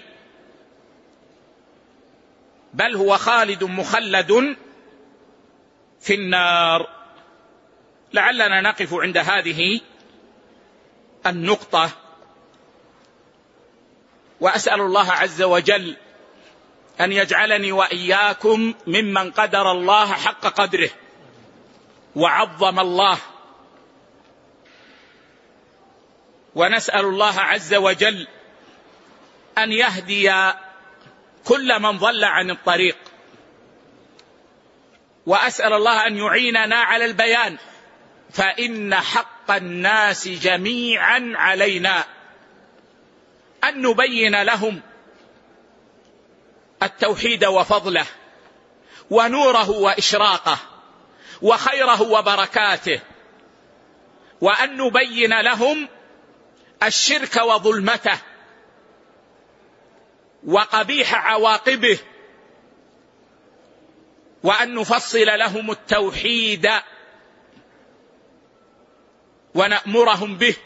بل هو خالد مخلد في النار. لعلنا نقف عند هذه النقطة، وأسأل الله عز وجل أن يجعلني وإياكم ممن قدر الله حق قدره وعظم الله، ونسأل الله عز وجل أن يهدي كل من ضل عن الطريق، وأسأل الله أن يعيننا على البيان، فإن حق الناس جميعا علينا أن نبين لهم التوحيد وفضله ونوره وإشراقه وخيره وبركاته، وأن نبين لهم الشرك وظلمته وقبيح عواقبه، وأن نفصل لهم التوحيد ونأمرهم به،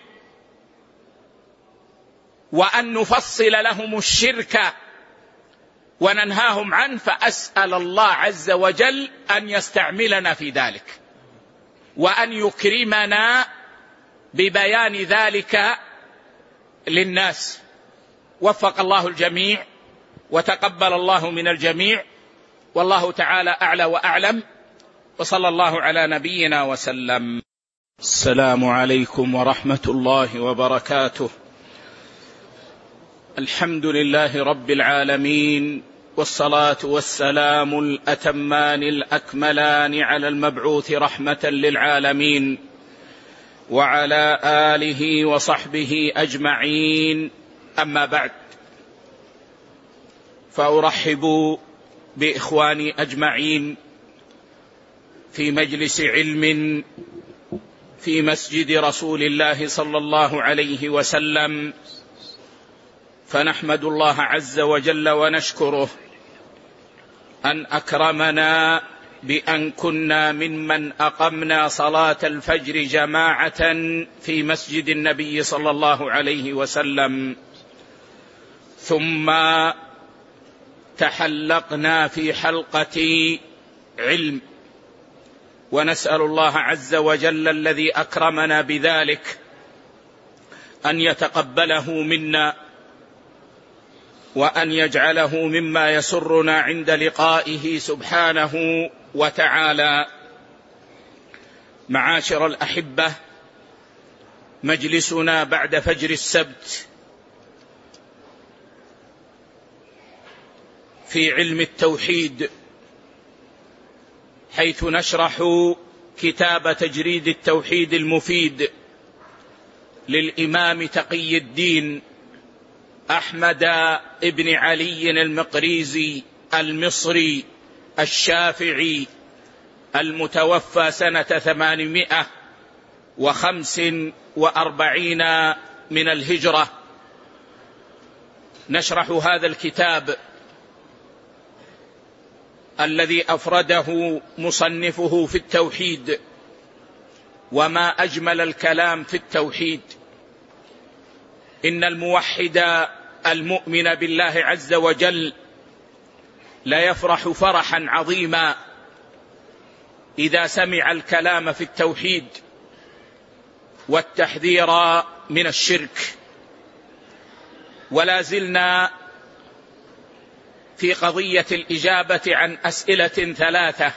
وأن نفصل لهم الشرك وننهاهم عنه. فأسأل الله عز وجل أن يستعملنا في ذلك، وأن يكرمنا ببيان ذلك للناس. وفق الله الجميع وتقبل الله من الجميع، والله تعالى أعلى وأعلم، وصلى الله على نبينا وسلم. السلام عليكم ورحمة الله وبركاته. الحمد لله رب العالمين، والصلاة والسلام الأتمان الأكملان على المبعوث رحمة للعالمين، وعلى آله وصحبه أجمعين. أما بعد، فأرحب بإخواني أجمعين في مجلس علم في مسجد رسول الله صلى الله عليه وسلم، فنحمد الله عز وجل ونشكره أن أكرمنا بأن كنا ممن أقمنا صلاة الفجر جماعة في مسجد النبي صلى الله عليه وسلم، ثم تحلقنا في حلقة علم، ونسأل الله عز وجل الذي أكرمنا بذلك أن يتقبله منا، وأن يجعله مما يسرنا عند لقائه سبحانه وتعالى. معاشر الأحبة، مجلسنا بعد فجر السبت في علم التوحيد، حيث نشرح كتاب تجريد التوحيد المفيد للإمام تقي الدين أحمد ابن علي المقريزي المصري الشافعي المتوفى سنة ثمانمائة وخمس وأربعين من الهجرة. نشرح هذا الكتاب الذي أفرده مصنفه في التوحيد، وما أجمل الكلام في التوحيد. إن الموحد المؤمن بالله عز وجل لا يفرح فرحا عظيما إذا سمع الكلام في التوحيد والتحذير من الشرك. ولا زلنا في قضية الإجابة عن أسئلة ثلاثة.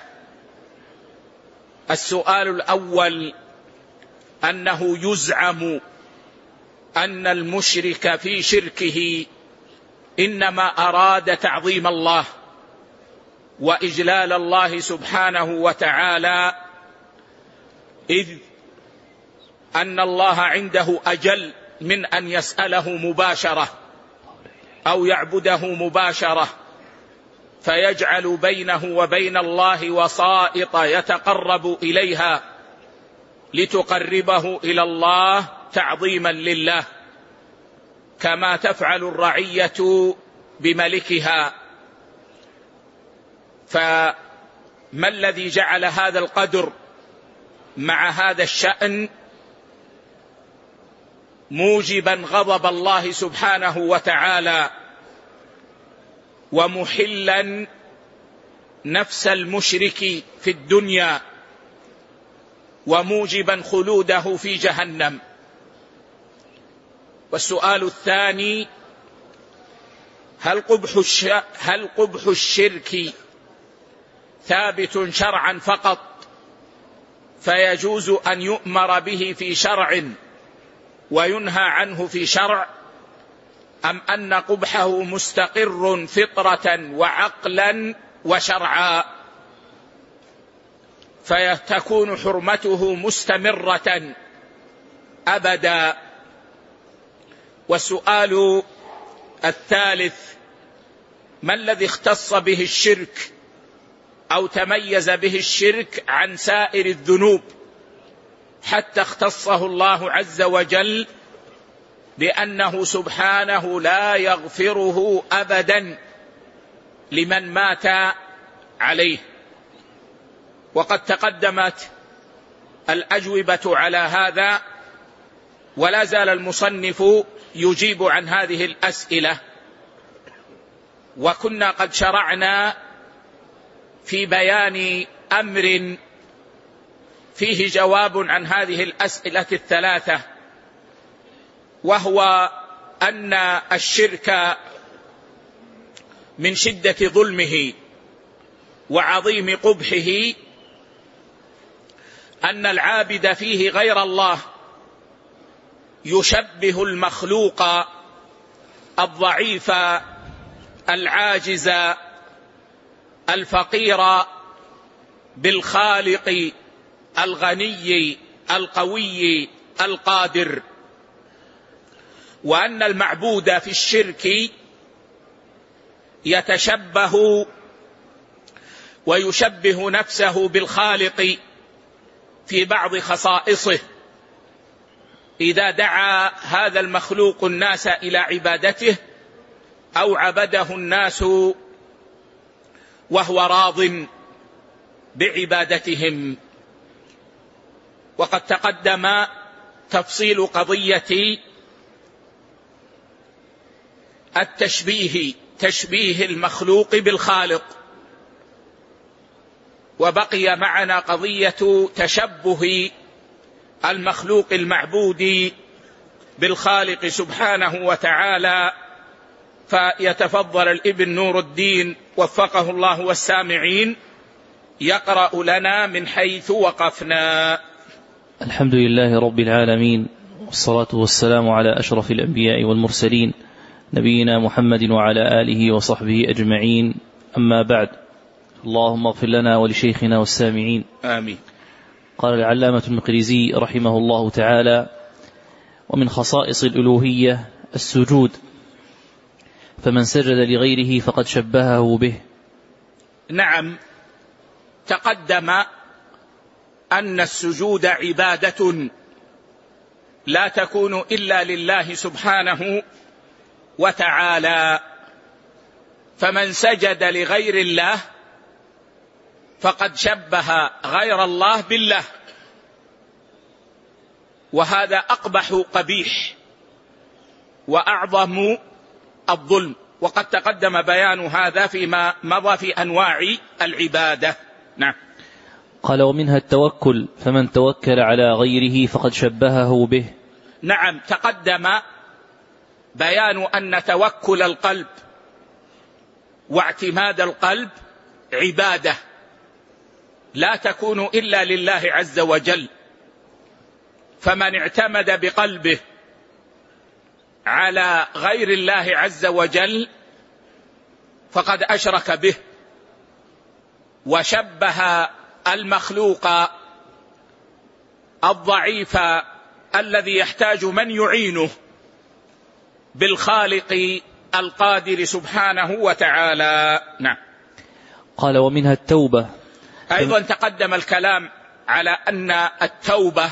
السؤال الأول أنه يزعم أن المشرك في شركه إنما أراد تعظيم الله وإجلال الله سبحانه وتعالى، إذ أن الله عنده أجل من أن يسأله مباشرة أو يعبده مباشرة، فيجعل بينه وبين الله وسائط يتقرب إليها لتقربه إلى الله تعظيما لله، كما تفعل الرعية بملكها. فما الذي جعل هذا القدر مع هذا الشأن موجبا غضب الله سبحانه وتعالى، ومحلا نفس المشرك في الدنيا، وموجبا خلوده في جهنم؟ والسؤال الثاني: هل قبح هل قبح الشرك ثابت شرعا فقط فيجوز أن يؤمر به في شرع وينهى عنه في شرع، أم أن قبحه مستقر فطرة وعقلا وشرعا فتكون حرمته مستمرة أبدا؟ والسؤال الثالث: ما الذي اختص به الشرك أو تميز به الشرك عن سائر الذنوب حتى اختصه الله عز وجل بأنه سبحانه لا يغفره أبدا لمن مات عليه؟ وقد تقدمت الأجوبة على هذا، ولا زال المصنف يجيب عن هذه الأسئلة. وكنا قد شرعنا في بيان أمر فيه جواب عن هذه الأسئلة الثلاثة، وهو أن الشرك من شدة ظلمه وعظيم قبحه أن العابد فيه غير الله يشبه المخلوق الضعيف العاجز الفقير بالخالق الغني القوي القادر، وأن المعبود في الشرك يتشبه ويشبه نفسه بالخالق في بعض خصائصه إذا دعا هذا المخلوق الناس إلى عبادته أو عبده الناس وهو راض بعبادتهم. وقد تقدم تفصيل قضية التشبيه، تشبيه المخلوق بالخالق، وبقي معنا قضية تشبه المخلوق المعبود بالخالق سبحانه وتعالى. فيتفضل الابن نور الدين وفقه الله والسامعين يقرأ لنا من حيث وقفنا. الحمد لله رب العالمين، والصلاة والسلام على أشرف الأنبياء والمرسلين نبينا محمد وعلى آله وصحبه أجمعين، أما بعد. اللهم اغفر لنا ولشيخنا والسامعين، آمين. قال العلامة المقريزي رحمه الله تعالى: ومن خصائص الألوهية السجود، فمن سجد لغيره فقد شبهه به. نعم، تقدم أن السجود عبادة لا تكون إلا لله سبحانه وتعالى، فمن سجد لغير الله فقد شبه غير الله بالله، وهذا أقبح قبيح وأعظم الظلم، وقد تقدم بيان هذا فيما مضى في أنواع العبادة. نعم. قال: ومنها التوكل، فمن توكل على غيره فقد شبهه به. نعم، تقدم بيان أن توكل القلب واعتماد القلب عبادة لا تكون إلا لله عز وجل، فمن اعتمد بقلبه على غير الله عز وجل فقد أشرك به وشبه المخلوق الضعيف الذي يحتاج من يعينه بالخالق القادر سبحانه وتعالى. نعم. قال: ومنها التوبة. أيضا تقدم الكلام على أن التوبة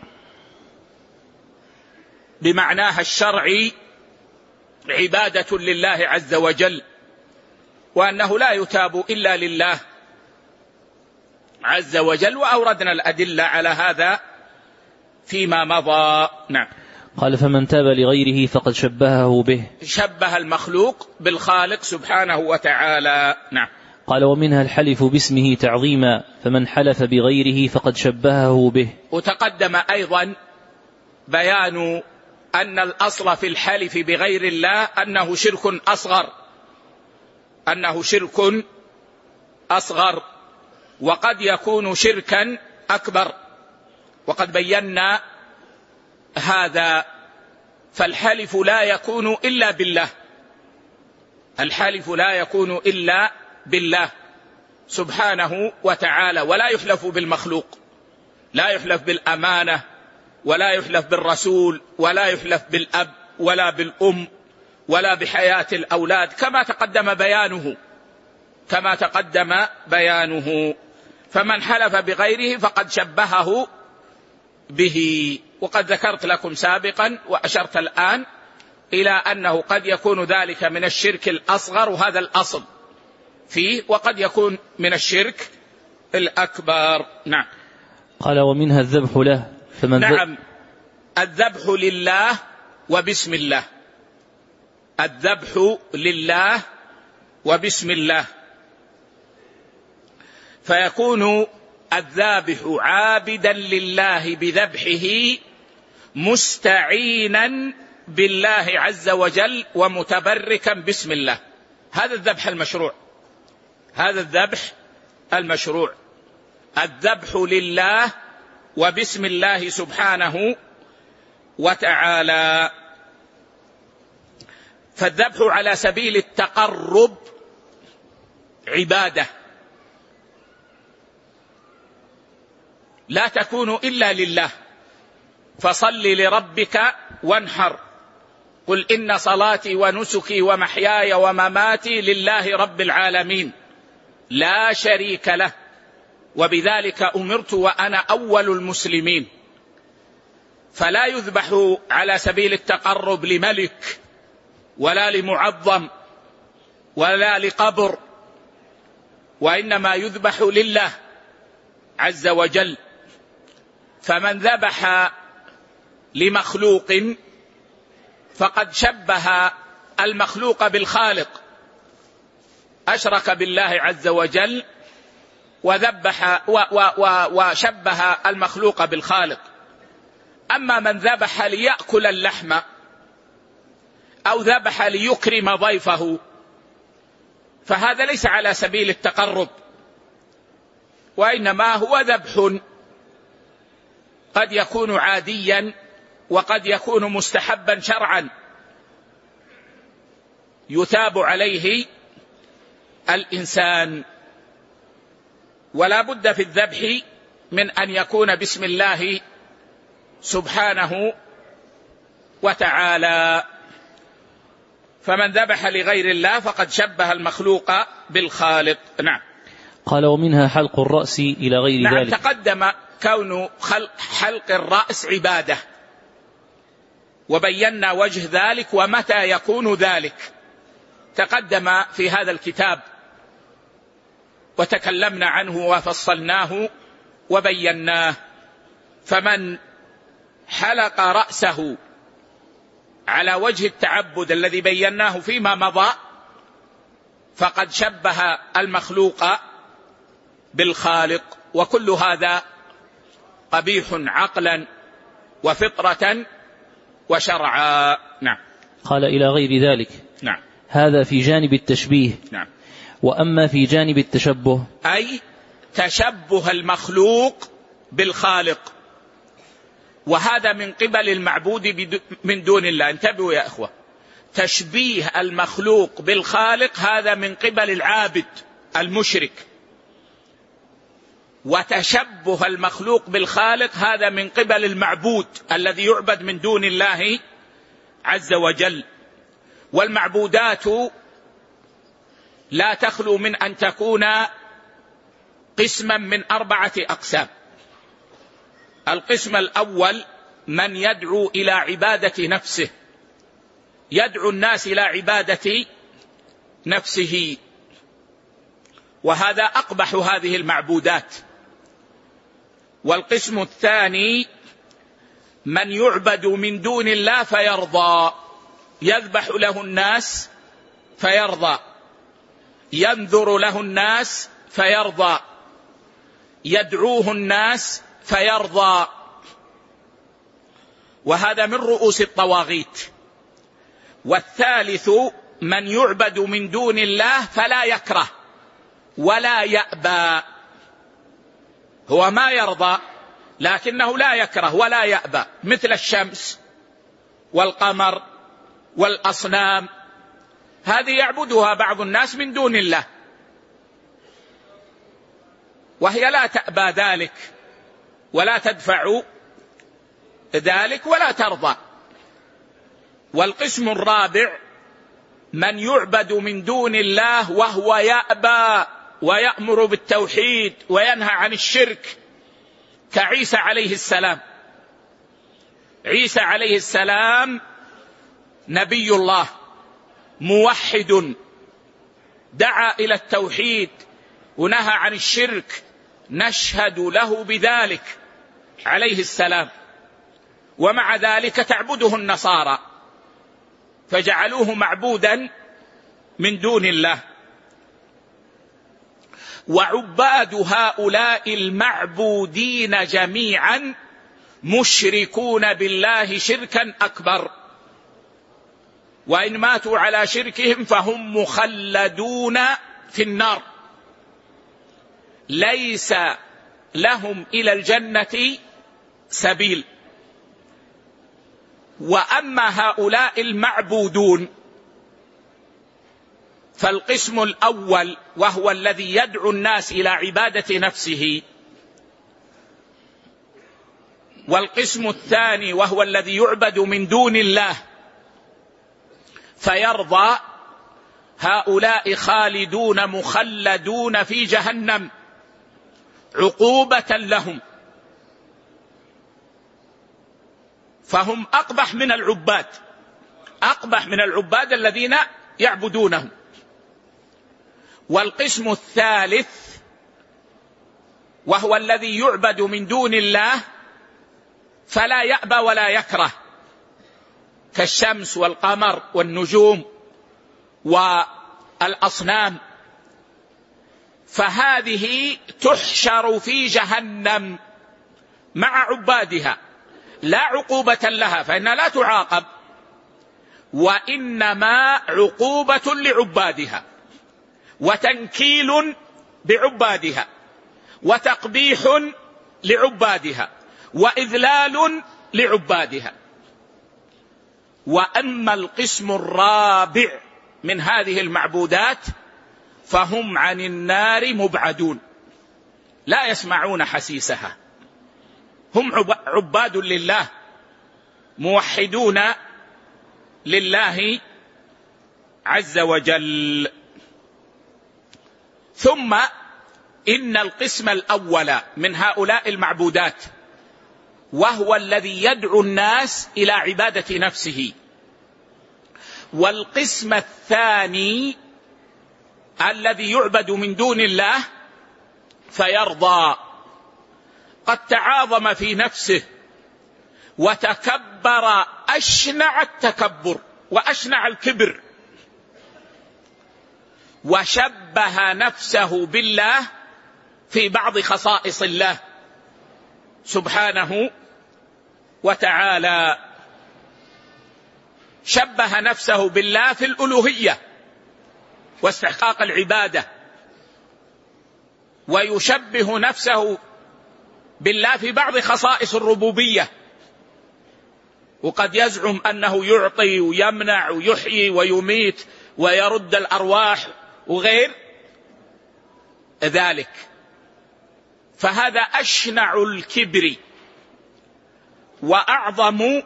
بمعناها الشرعي عبادة لله عز وجل، وأنه لا يتاب إلا لله عز وجل، وأوردنا الأدلة على هذا فيما مضى. نعم. قال: فمن تاب لغيره فقد شبهه به. شبه المخلوق بالخالق سبحانه وتعالى. نعم. قال: ومنها الحلف باسمه تعظيما، فمن حلف بغيره فقد شبهه به. وتقدم أيضا بيان أن الأصل في الحلف بغير الله أنه شرك أصغر، أنه شرك أصغر، وقد يكون شركا أكبر، وقد بينا هذا. فالحلف لا يكون إلا بالله، الحلف لا يكون إلا بالله سبحانه وتعالى، ولا يحلف بالمخلوق، لا يحلف بالأمانة، ولا يحلف بالرسول، ولا يحلف بالأب، ولا بالأم، ولا بحياة الأولاد، كما تقدم بيانه كما تقدم بيانه. فمن حلف بغيره فقد شبهه به. وقد ذكرت لكم سابقا وأشرت الآن إلى أنه قد يكون ذلك من الشرك الأصغر، وهذا الأصل فيه، وقد يكون من الشرك الأكبر. نعم. قال: ومنها الذبح له، فمن نعم، الذبح لله وبسم الله، الذبح لله وبسم الله، فيكون الذابح عابدا لله بذبحه مستعينا بالله عز وجل ومتبركا بسم الله. هذا الذبح المشروع، هذا الذبح المشروع، الذبح لله وبسم الله سبحانه وتعالى. فالذبح على سبيل التقرب عبادة لا تكون إلا لله، فصل لربك وانحر، قل إن صلاتي ونسكي ومحياي ومماتي لله رب العالمين لا شريك له وبذلك أمرت وأنا أول المسلمين. فلا يذبح على سبيل التقرب لملك ولا لمعظم ولا لقبر، وإنما يذبح لله عز وجل. فمن ذبح لمخلوق فقد شبه المخلوق بالخالق، أشرك بالله عز وجل وذبح وشبه المخلوق بالخالق. أما من ذبح ليأكل اللحم أو ذبح ليكرم ضيفه فهذا ليس على سبيل التقرب، وإنما هو ذبح قد يكون عاديا وقد يكون مستحبا شرعا يثاب عليه الإنسان. ولا بد في الذبح من أن يكون بسم الله سبحانه وتعالى. فمن ذبح لغير الله فقد شبه المخلوق بالخالق. نعم. قال ومنها حلق الرأس إلى غير نعم ذلك. تقدم كون حلق الرأس عبادة، وبينا وجه ذلك ومتى يكون ذلك، تقدم في هذا الكتاب وتكلمنا عنه وفصلناه وبيناه. فمن حلق رأسه على وجه التعبد الذي بيناه فيما مضى فقد شبه المخلوق بالخالق، وكل هذا قبيح عقلا وفطرة وشرعا. نعم. قال إلى غير ذلك. نعم. هذا في جانب التشبيه. نعم. وأما في جانب التشبه أي تشبه المخلوق بالخالق، وهذا من قبل المعبود من دون الله. انتبهوا يا أخوة، تشبيه المخلوق بالخالق هذا من قبل العابد المشرك، وتشبه المخلوق بالخالق هذا من قبل المعبود الذي يعبد من دون الله عز وجل. والمعبودات لا تخلو من أن تكون قسما من أربعة أقسام. القسم الأول من يدعو إلى عبادة نفسه، يدعو الناس إلى عبادة نفسه، وهذا أقبح هذه المعبودات. والقسم الثاني من يعبد من دون الله فيرضى، يذبح له الناس فيرضى، ينذر له الناس فيرضى، يدعوه الناس فيرضى، وهذا من رؤوس الطواغيت. والثالث من يعبد من دون الله فلا يكره ولا يأبى، هو ما يرضى لكنه لا يكره ولا يأبى، مثل الشمس والقمر والأصنام، هذه يعبدها بعض الناس من دون الله وهي لا تأبى ذلك ولا تدفع ذلك ولا ترضى. والقسم الرابع من يعبد من دون الله وهو يأبى ويأمر بالتوحيد وينهى عن الشرك، كعيسى عليه السلام. عيسى عليه السلام نبي الله موحد، دعا إلى التوحيد ونهى عن الشرك، نشهد له بذلك عليه السلام. ومع ذلك تعبده النصارى فجعلوه معبودا من دون الله. وعباد هؤلاء المعبودين جميعا مشركون بالله شركا أكبر، وإن ماتوا على شركهم فهم مخلدون في النار، ليس لهم إلى الجنة سبيل. وأما هؤلاء المعبودون فالقسم الأول وهو الذي يدعو الناس إلى عبادة نفسه، والقسم الثاني وهو الذي يعبد من دون الله فيرضى، هؤلاء خالدون مخلدون في جهنم عقوبة لهم. فهم أقبح من العباد، أقبح من العباد الذين يعبدونه. والقسم الثالث وهو الذي يعبد من دون الله فلا يأبى ولا يكره، كالشمس والقمر والنجوم والأصنام، فهذه تحشر في جهنم مع عبادها، لا عقوبة لها فإنها لا تعاقب، وإنما عقوبة لعبادها وتنكيل بعبادها وتقبيح لعبادها وإذلال لعبادها. وأما القسم الرابع من هذه المعبودات فهم عن النار مبعدون، لا يسمعون حسيسها، هم عباد لله موحدون لله عز وجل. ثم إن القسم الأول من هؤلاء المعبودات وهو الذي يدعو الناس إلى عبادة نفسه، والقسم الثاني الذي يعبد من دون الله فيرضى، قد تعاظم في نفسه وتكبر أشنع التكبر وأشنع الكبر، وشبه نفسه بالله في بعض خصائص الله سبحانه وتعالى. شبه نفسه بالله في الألوهية واستحقاق العبادة، ويشبه نفسه بالله في بعض خصائص الربوبية، وقد يزعم أنه يعطي ويمنع ويحيي ويميت ويرد الأرواح وغير ذلك، فهذا أشنع الكبر وأعظم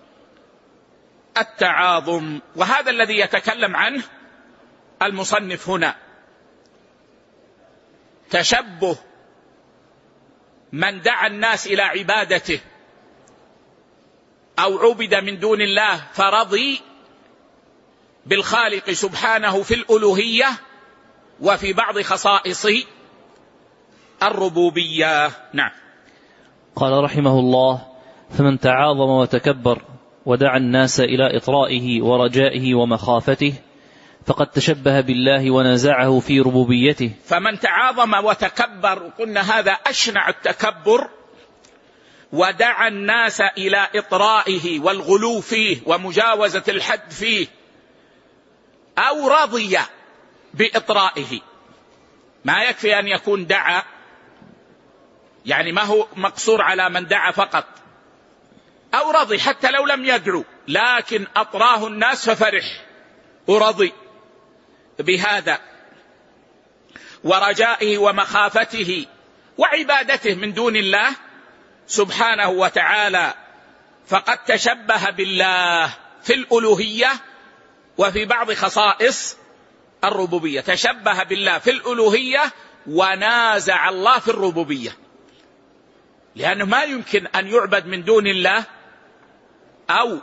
التعاظم. وهذا الذي يتكلم عنه المصنف هنا، تشبه من دعا الناس إلى عبادته أو عبد من دون الله فرضي بالخالق سبحانه في الألوهية وفي بعض خصائص الربوبية. نعم. قال رحمه الله: فمن تعاظم وتكبر ودعا الناس إلى إطرائه ورجائه ومخافته فقد تشبه بالله ونازعه في ربوبيته. فمن تعاظم وتكبر، قلنا هذا أشنع التكبر، ودعا الناس إلى إطرائه والغلو فيه ومجاوزة الحد فيه، أو رضي بإطرائه، ما يكفي أن يكون دعا، يعني ما هو مقصور على من دعا فقط، أو رضي حتى لو لم يدعو لكن أطراه الناس ففرح ورضي بهذا، ورجائه ومخافته وعبادته من دون الله سبحانه وتعالى، فقد تشبه بالله في الألوهية وفي بعض خصائص الربوبية. تشبه بالله في الألوهية ونازع الله في الربوبية، لأنه ما يمكن أن يعبد من دون الله أو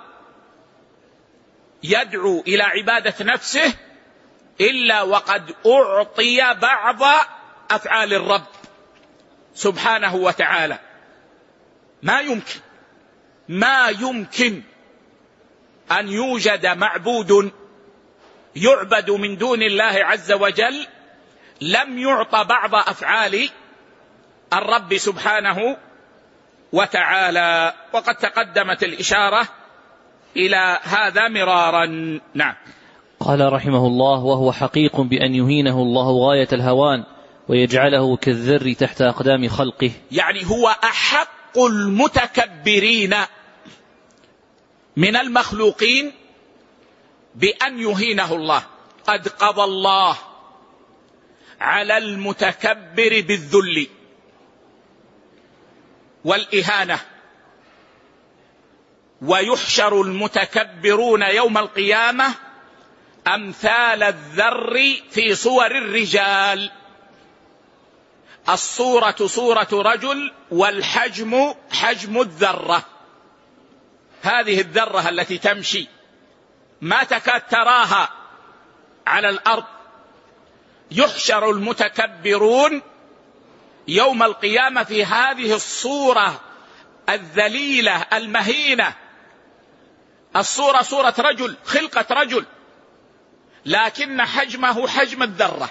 يدعو إلى عبادة نفسه إلا وقد أعطي بعض أفعال الرب سبحانه وتعالى. ما يمكن ما يمكن أن يوجد معبود يعبد من دون الله عز وجل لم يعطى بعض أفعال الرب سبحانه وتعالى، وقد تقدمت الإشارة إلى هذا مرارا. نعم. قال رحمه الله: وهو حقيق بأن يهينه الله غاية الهوان ويجعله كالذر تحت أقدام خلقه، يعني هو أحق المتكبرين من المخلوقين بأن يهينه الله. قد قضى الله على المتكبر بالذل والإهانة، ويحشر المتكبرون يوم القيامة أمثال الذر في صور الرجال. الصورة صورة رجل والحجم حجم الذرة، هذه الذرة التي تمشي ما تكاد تراها على الأرض. يحشر المتكبرون يوم القيامة في هذه الصورة الذليلة المهينة. الصورة صورة رجل، خلقة رجل، لكن حجمه حجم الذرة.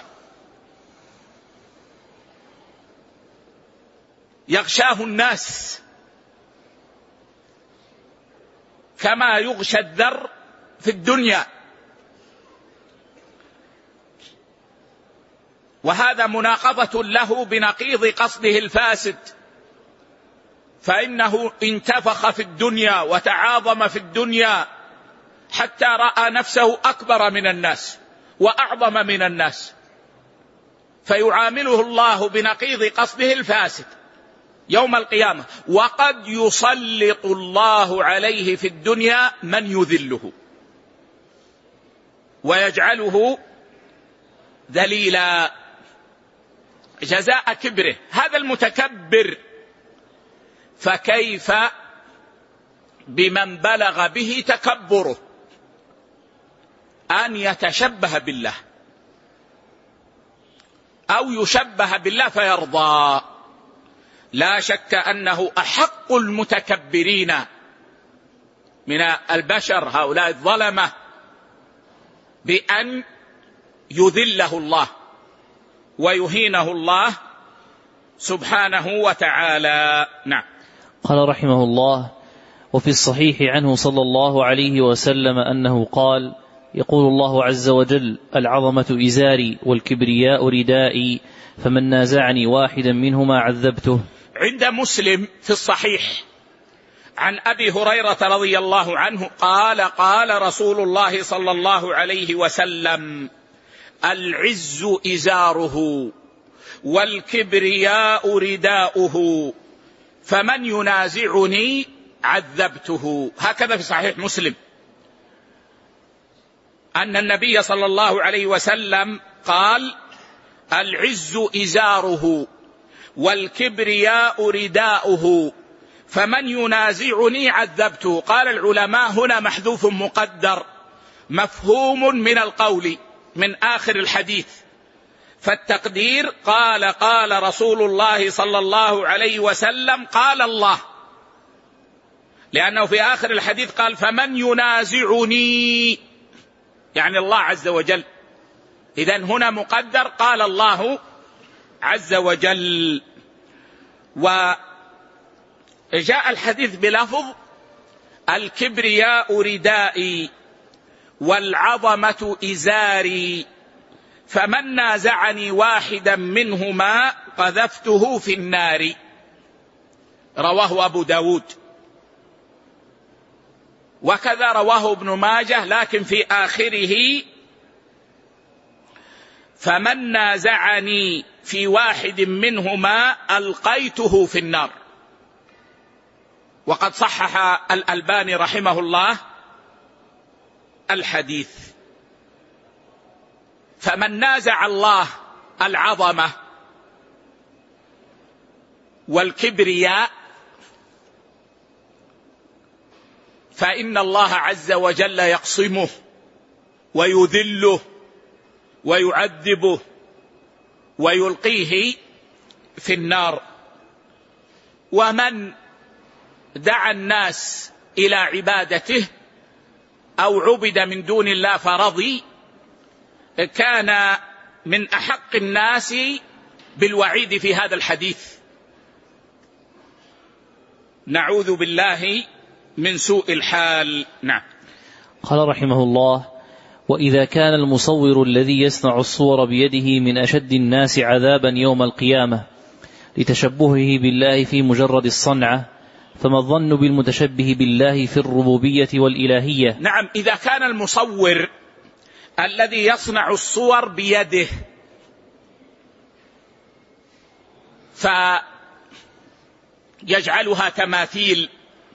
يغشاه الناس كما يغشى الذر في الدنيا. وهذا مناقضة له بنقيض قصده الفاسد، فإنه انتفخ في الدنيا وتعاظم في الدنيا حتى رأى نفسه أكبر من الناس وأعظم من الناس، فيعامله الله بنقيض قصده الفاسد يوم القيامة. وقد يسلط الله عليه في الدنيا من يذله ويجعله ذليلا جزاء كبره. هذا المتكبر، فكيف بمن بلغ به تكبره أن يتشبه بالله أو يشبه بالله فيرضى؟ لا شك أنه أحق المتكبرين من البشر هؤلاء الظلمة بأن يذله الله ويهينه الله سبحانه وتعالى. نعم. قال رحمه الله: وفي الصحيح عنه صلى الله عليه وسلم أنه قال: يقول الله عز وجل: العظمة إزاري والكبرياء ردائي، فمن نازعني واحدا منهما عذبته. عند مسلم في الصحيح عن أبي هريرة رضي الله عنه قال: قال رسول الله صلى الله عليه وسلم: العز إزاره والكبرياء رداؤه، فمن ينازعني عذبته. هكذا في صحيح مسلم أن النبي صلى الله عليه وسلم قال: العز إزاره والكبرياء رداؤه، فمن ينازعني عذبته. قال العلماء: هنا محذوف مقدر مفهوم من القول من آخر الحديث، فالتقدير قال قال رسول الله صلى الله عليه وسلم قال الله، لأنه في آخر الحديث قال: فمن ينازعني، يعني الله عز وجل. إذن هنا مقدر قال الله عز وجل. وجاء الحديث بلفظ: الكبرياء ردائي والعظمة إزاري، فمن نازعني واحدا منهما قذفته في النار. رواه أبو داود، وكذا رواه ابن ماجه، لكن في آخره: فمن نازعني في واحد منهما ألقيته في النار. وقد صحح الألباني رحمه الله الحديث. فمن نازع الله العظمة والكبرياء فإن الله عز وجل يقصمه ويذله ويعذبه ويلقيه في النار. ومن دعا الناس إلى عبادته أو عبد من دون الله فرضي كان من أحق الناس بالوعيد في هذا الحديث. نعوذ بالله من سوء الحال. نعم. قال رحمه الله: وإذا كان المصور الذي يصنع الصور بيده من أشد الناس عذابا يوم القيامة لتشبهه بالله في مجرد الصنعة، فما الظن بالمتشبه بالله في الربوبية والإلهية؟ نعم، إذا كان المصور الذي يصنع الصور بيده فيجعلها تماثيل،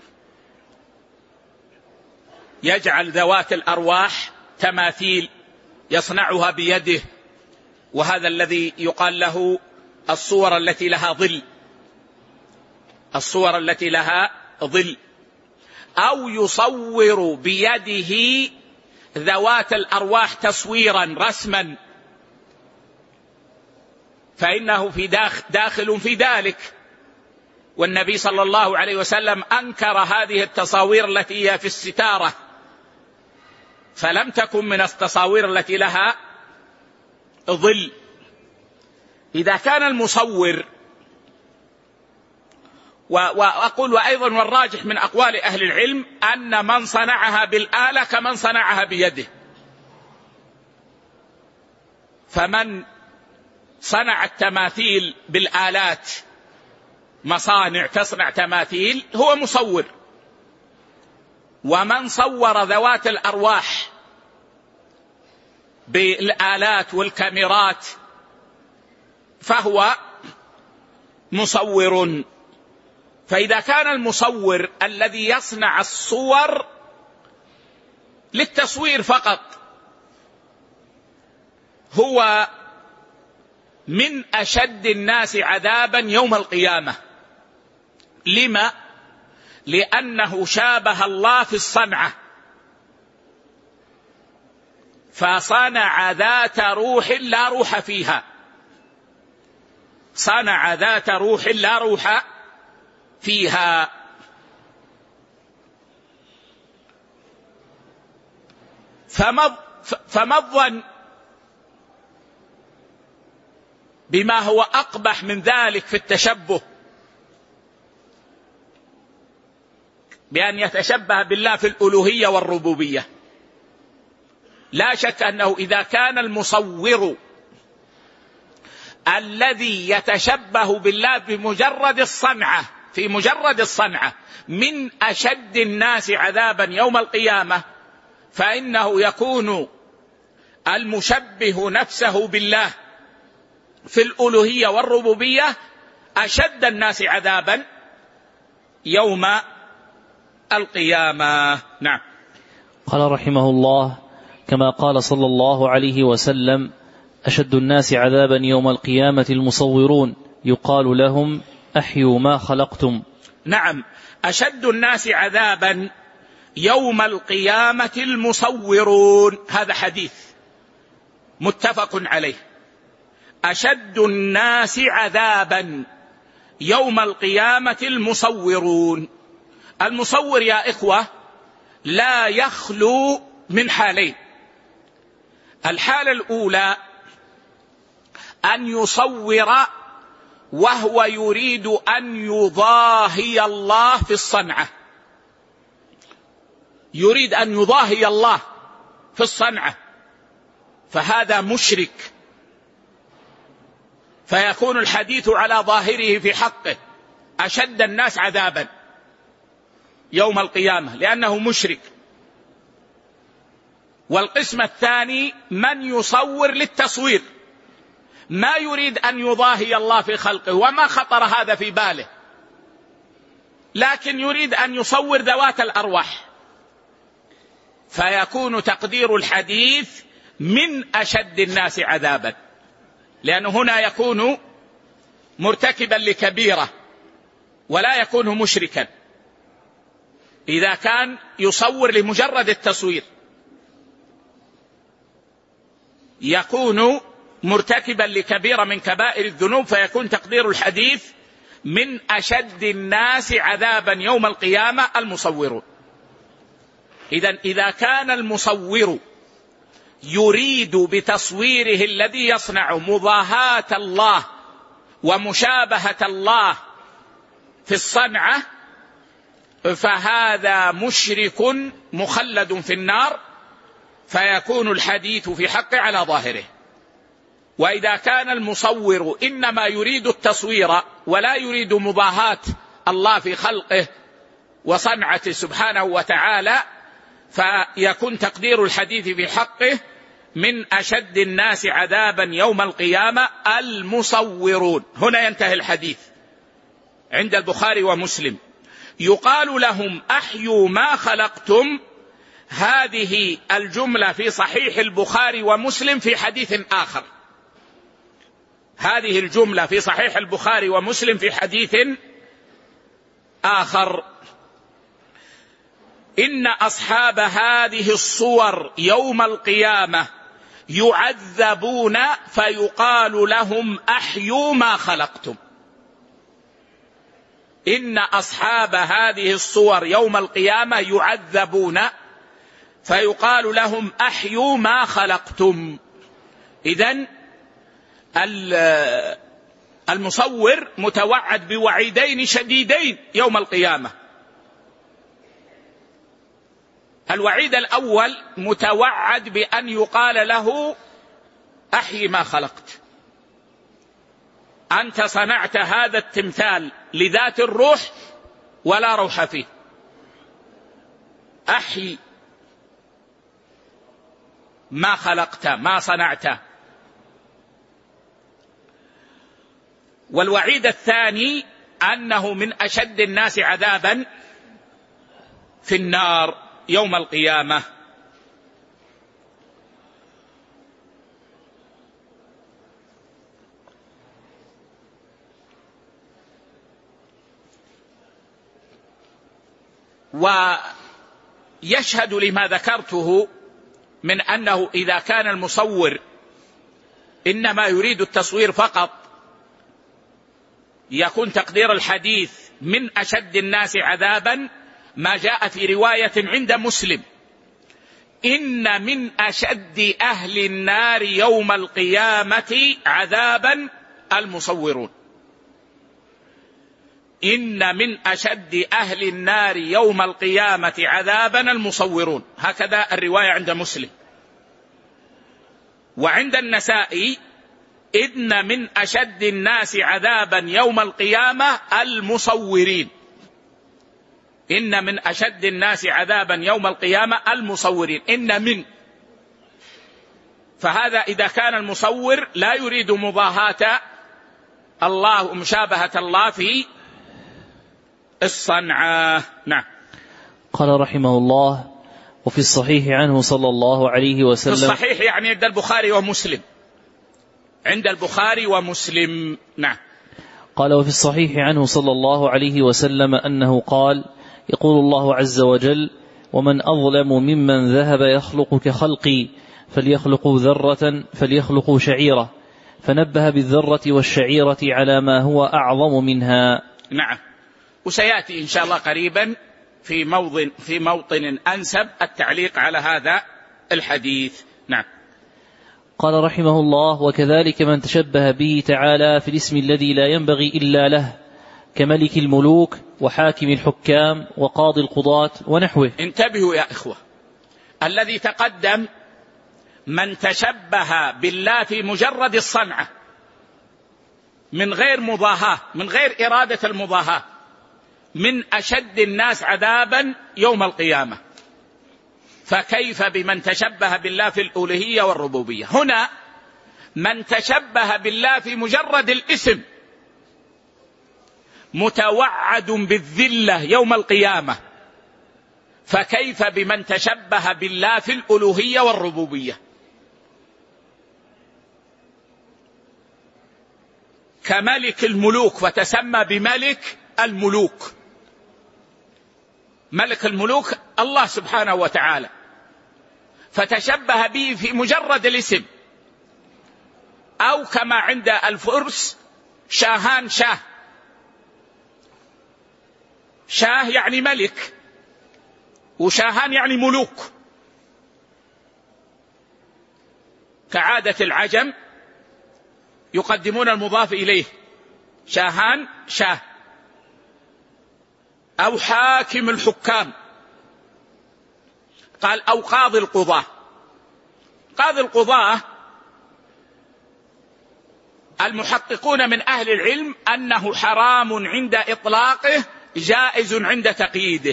يجعل ذوات الأرواح تماثيل يصنعها بيده، وهذا الذي يقال له الصور التي لها ظل، الصور التي لها ظل، أو يصور بيده ذوات الأرواح تصويرا رسما فإنه في داخل, داخل في ذلك. والنبي صلى الله عليه وسلم أنكر هذه التصاوير التي هي في الستارة، فلم تكن من التصاوير التي لها ظل. إذا كان المصور، وأقول وأيضا والراجح من أقوال أهل العلم أن من صنعها بالآلة كمن صنعها بيده، فمن صنع التماثيل بالآلات، مصانع تصنع تماثيل، هو مصور، ومن صور ذوات الأرواح بالآلات والكاميرات فهو مصور. فإذا كان المصور الذي يصنع الصور للتصوير فقط هو من أشد الناس عذابا يوم القيامة. لما؟ لأنه شابه الله في الصنعة، فصنع ذات روح لا روح فيها، صنع ذات روح لا روح فيها. فما الظن بما هو أقبح من ذلك في التشبه، بأن يتشبه بالله في الألوهية والربوبية؟ لا شك أنه إذا كان المصور الذي يتشبه بالله بمجرد الصنعة، في مجرد الصنعة، من أشد الناس عذابا يوم القيامة، فإنه يكون المشبه نفسه بالله في الألوهية والربوبية أشد الناس عذابا يوم القيامة. نعم. قال رحمه الله: كما قال صلى الله عليه وسلم: أشد الناس عذابا يوم القيامة المصورون، يقال لهم: أحيوا ما خلقتم. نعم، أشد الناس عذابا يوم القيامة المصورون، هذا حديث متفق عليه. أشد الناس عذابا يوم القيامة المصورون. المصور يا إخوة لا يخلو من حالين. الحالة الأولى أن يصور وهو يريد أن يضاهي الله في الصنعة، يريد أن يضاهي الله في الصنعة، فهذا مشرك، فيكون الحديث على ظاهره في حقه أشد الناس عذابا يوم القيامة لأنه مشرك. والقسم الثاني من يصور للتصوير، ما يريد أن يضاهي الله في خلقه وما خطر هذا في باله، لكن يريد أن يصور ذوات الأرواح، فيكون تقدير الحديث من أشد الناس عذابا، لأنه هنا يكون مرتكبا لكبيرة ولا يكون مشركا إذا كان يصور لمجرد التصوير، يكون مرتكبا لكبيرة من كبائر الذنوب، فيكون تقدير الحديث من أشد الناس عذابا يوم القيامة المصورون. إذن إذا كان المصور يريد بتصويره الذي يصنع مضاهاة الله ومشابهة الله في الصنعة، فهذا مشرك مخلد في النار، فيكون الحديث في حقه على ظاهره. وإذا كان المصور إنما يريد التصوير ولا يريد مضاهاة الله في خلقه وصنعته سبحانه وتعالى، فيكون تقدير الحديث في حقه من أشد الناس عذابا يوم القيامة المصورون. هنا ينتهي الحديث عند البخاري ومسلم. يقال لهم: أحيوا ما خلقتم. هذه الجملة في صحيح البخاري ومسلم في حديث آخر، هذه الجملة في صحيح البخاري ومسلم في حديث آخر. إن أصحاب هذه الصور يوم القيامة يعذبون فيقال لهم أحيوا ما خلقتم. إن أصحاب هذه الصور يوم القيامة يعذبون فيقال لهم أحيوا ما خلقتم. إذن المصور متوعد بوعيدين شديدين يوم القيامة. الوعيد الأول متوعد بأن يقال له أحيي ما خلقت، أنت صنعت هذا التمثال لذات الروح ولا روح فيه، أحيي ما خلقت ما صنعت. والوعيد الثاني أنه من أشد الناس عذابا في النار يوم القيامة. ويشهد لما ذكرته من أنه إذا كان المصور إنما يريد التصوير فقط يكون تقدير الحديث من أشد الناس عذابا ما جاء في رواية عند مسلم: إن من أشد أهل النار يوم القيامة عذابا المصورون. إن من أشد أهل النار يوم القيامة عذابا المصورون، هكذا الرواية عند مسلم. وعند النسائي: إن من أشد الناس عذابا يوم القيامة المصورين. إن من أشد الناس عذابا يوم القيامة المصورين. إن من، فهذا إذا كان المصور لا يريد مضاهاة الله ومشابهة الله في الصنعة. نعم. قال رحمه الله: وفي الصحيح عنه صلى الله عليه وسلم. في الصحيح يعني عند البخاري ومسلم، عند البخاري ومسلم. نعم. قال: وفي الصحيح عنه صلى الله عليه وسلم أنه قال: يقول الله عز وجل: ومن أظلم ممن ذهب يخلق كخلقي فليخلقوا ذرة فليخلقوا شعيرة، فنبه بالذرة والشعيرة على ما هو أعظم منها. نعم. وسيأتي إن شاء الله قريبا في موطن, في موطن أنسب التعليق على هذا الحديث. نعم. قال رحمه الله: وكذلك من تشبه به تعالى في الاسم الذي لا ينبغي إلا له، كملك الملوك وحاكم الحكام وقاضي القضاة ونحوه. انتبهوا يا إخوة، الذي تقدم من تشبه بالله في مجرد الصنعة من غير مضاهاة، من غير إرادة المضاهاة، من أشد الناس عذابا يوم القيامة. فكيف بمن تشبه بالله في الألوهية والربوبية؟ هنا من تشبه بالله في مجرد الاسم متوعد بالذلة يوم القيامة، فكيف بمن تشبه بالله في الألوهية والربوبية؟ كملك الملوك، وتسمى بملك الملوك. ملك الملوك الله سبحانه وتعالى، فتشبه به في مجرد الاسم. أو كما عند الفرس شاهان شاه، شاه يعني ملك، وشاهان يعني ملوك. كعادة العجم يقدمون المضاف إليه، شاهان شاه. أو حاكم الحكام، قال أو قاضي القضاة. قاضي القضاة المحققون من أهل العلم أنه حرام عند إطلاقه، جائز عند تقييده.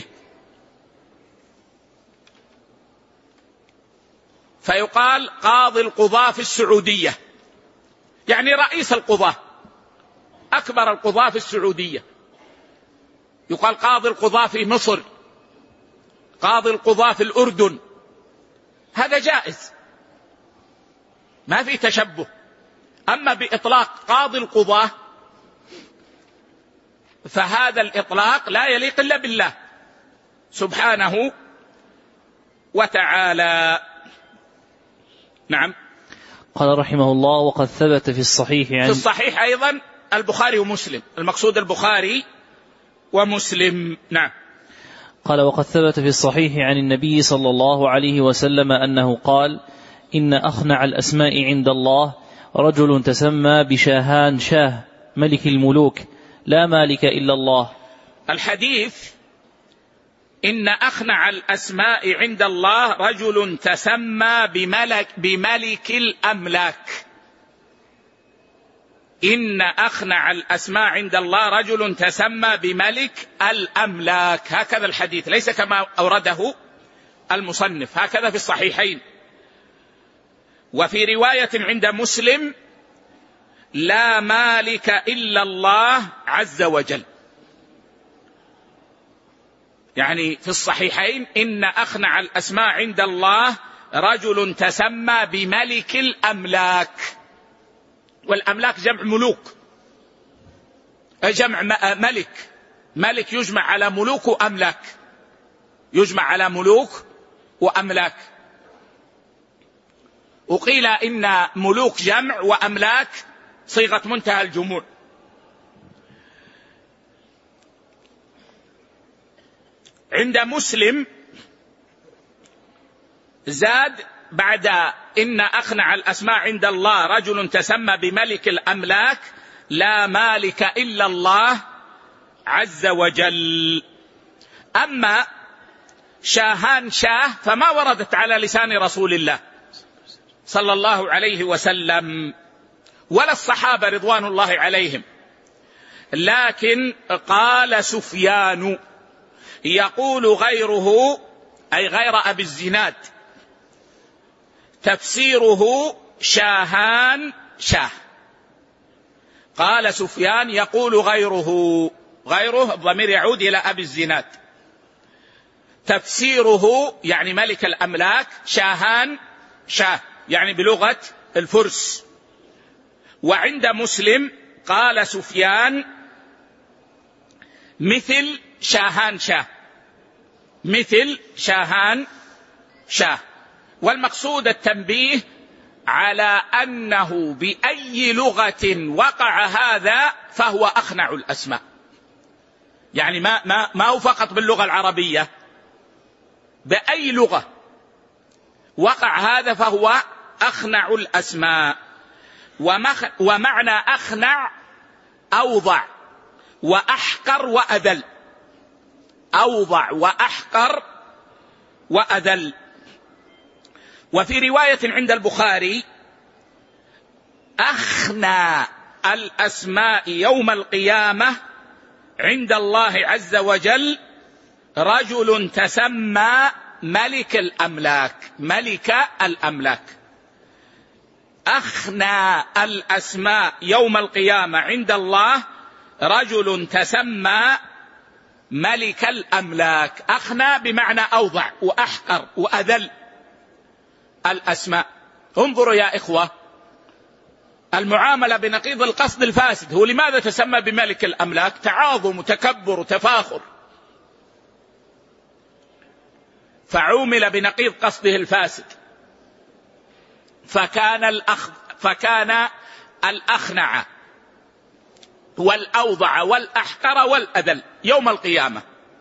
فيقال قاضي القضاة في السعودية، يعني رئيس القضاة، أكبر القضاة في السعودية. يقال قاضي القضاة في مصر، قاضي القضاة في الأردن. هذا جائز، ما في تشبه. أما بإطلاق قاضي القضاة فهذا الإطلاق لا يليق إلا بالله سبحانه وتعالى. نعم. قال رحمه الله: وقد ثبت في الصحيح عن في الصحيح أيضا البخاري ومسلم، المقصود البخاري ومسلم. نعم. قال: وقد ثبت في الصحيح عن النبي صلى الله عليه وسلم أنه قال: إن أخنع الأسماء عند الله رجل تسمى بشاهان شاه ملك الملوك لا مالك إلا الله. الحديث إن أخنع الأسماء عند الله رجل تسمى بملك بملك الأملاك. إن أخنع الأسماء عند الله رجل تسمى بملك الأملاك، هكذا الحديث، ليس كما أورده المصنف، هكذا في الصحيحين. وفي رواية عند مسلم: لا مالك إلا الله عز وجل. يعني في الصحيحين إن أخنع الأسماء عند الله رجل تسمى بملك الأملاك، والأملاك جمع ملوك، جمع ملك، ملك يجمع على ملوك وأملاك، يجمع على ملوك وأملاك. وقيل إن ملوك جمع وأملاك صيغة منتهى الجموع. عند مسلم زاد بعد إن أخنع الأسماء عند الله رجل تسمى بملك الأملاك لا مالك إلا الله عز وجل. أما شاهان شاه فما وردت على لسان رسول الله صلى الله عليه وسلم ولا الصحابة رضوان الله عليهم، لكن قال سفيان يقول غيره، أي غير أبي الزناد، تفسيره شاهان شاه. قال سفيان يقول غيره، غيره الضمير يعود إلى أبي الزناد، تفسيره يعني ملك الأملاك شاهان شاه يعني بلغة الفرس. وعند مسلم قال سفيان مثل شاهان شاه، مثل شاهان شاه. والمقصود التنبيه على أنه بأي لغة وقع هذا فهو أخنع الأسماء، يعني ما, ما, ما هو فقط باللغة العربية، بأي لغة وقع هذا فهو أخنع الأسماء. ومعنى أخنع أوضع وأحقر وأذل، أوضع وأحقر وأذل. وفي رواية عند البخاري أخنى الأسماء يوم القيامة عند الله عز وجل رجل تسمى ملك الأملاك، ملك الأملاك. أخنى الأسماء يوم القيامة عند الله رجل تسمى ملك الأملاك. أخنى بمعنى أوضع وأحقر وأذل الأسماء. انظروا يا إخوة، المعاملة بنقيض القصد الفاسد. هو لماذا تسمى بملك الأملاك؟ تعاظم وتكبر وتفاخر، فعومل بنقيض قصده الفاسد، فكان الأخ فكان الأخنع والأوضع والأحقر والأذل يوم القيامة.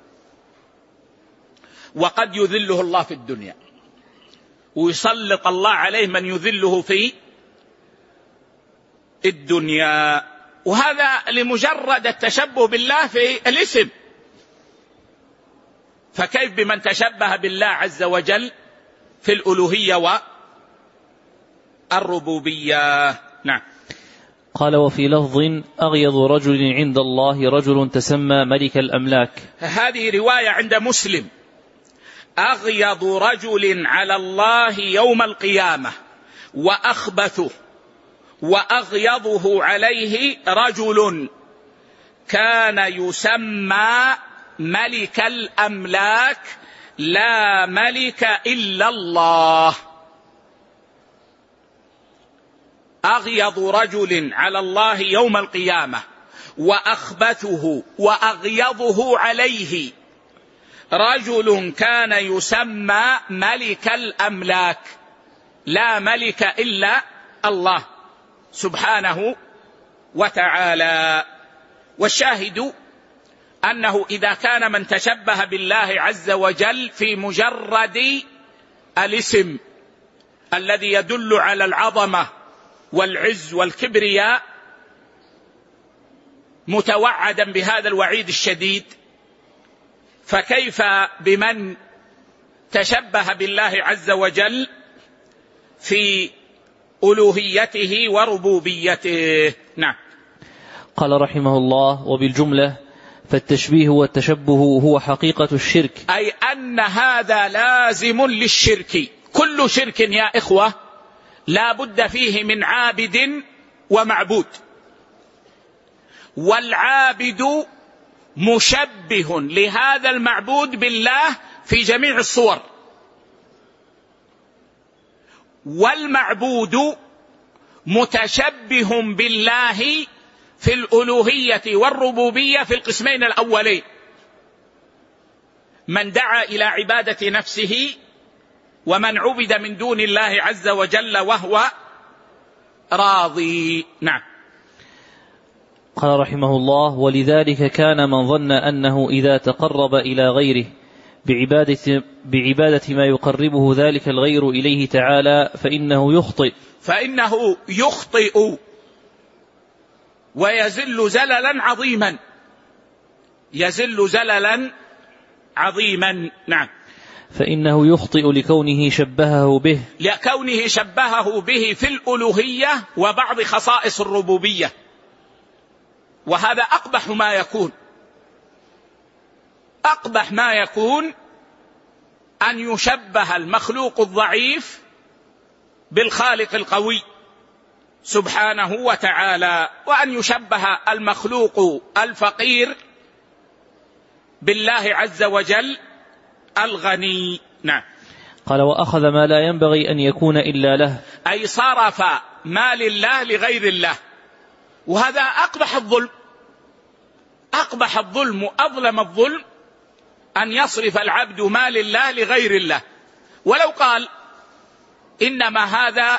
وقد يذله الله في الدنيا ويسلط الله عليه من يذله في الدنيا، وهذا لمجرد التشبه بالله في الاسم، فكيف بمن تشبه بالله عز وجل في الألوهية والربوبية. نعم. قال: وفي لفظ أغيض رجل عند الله رجل تسمى ملك الأملاك. هذه رواية عند مسلم: أغيض رجل على الله يوم القيامة وأخبثه وأغيضه عليه رجل كان يسمى ملك الأملاك لا ملك إلا الله. أغيض رجل على الله يوم القيامة وأخبثه وأغيضه عليه رجل كان يسمى ملك الأملاك، لا ملك إلا الله سبحانه وتعالى. والشاهد أنه إذا كان من تشبه بالله عز وجل في مجرد الاسم الذي يدل على العظمة والعز والكبرياء متوعدا بهذا الوعيد الشديد، فكيف بمن تشبه بالله عز وجل في ألوهيته وربوبيته؟ نعم. قال رحمه الله: وبالجملة فالتشبيه والتشبه هو حقيقة الشرك، أي أن هذا لازم للشرك. كل شرك يا إخوة لا بد فيه من عابد ومعبود، والعابد مشبه لهذا المعبود بالله في جميع الصور، والمعبود متشبه بالله في الألوهية والربوبية في القسمين الأولين: من دعا إلى عبادة نفسه، ومن عبد من دون الله عز وجل وهو راضي. نعم. قال رحمه الله: ولذلك كان من ظن أنه إذا تقرب إلى غيره بعبادة, بعبادة ما يقربه ذلك الغير إليه تعالى فإنه يخطئ فإنه يخطئ ويزل زللا عظيما، يزل زللا عظيما. نعم. فإنه يخطئ لكونه شبهه به لكونه شبهه به في الألوهية وبعض خصائص الربوبية، وهذا أقبح ما يكون. أقبح ما يكون أن يشبه المخلوق الضعيف بالخالق القوي سبحانه وتعالى، وأن يشبه المخلوق الفقير بالله عز وجل الغني. نعم. قال: وأخذ ما لا ينبغي أن يكون إلا له، أي صرف ما لله لغير الله، وهذا أقبح الظلم. أقبح الظلم وأظلم الظلم أن يصرف العبد ما لله لغير الله. ولو قال إنما هذا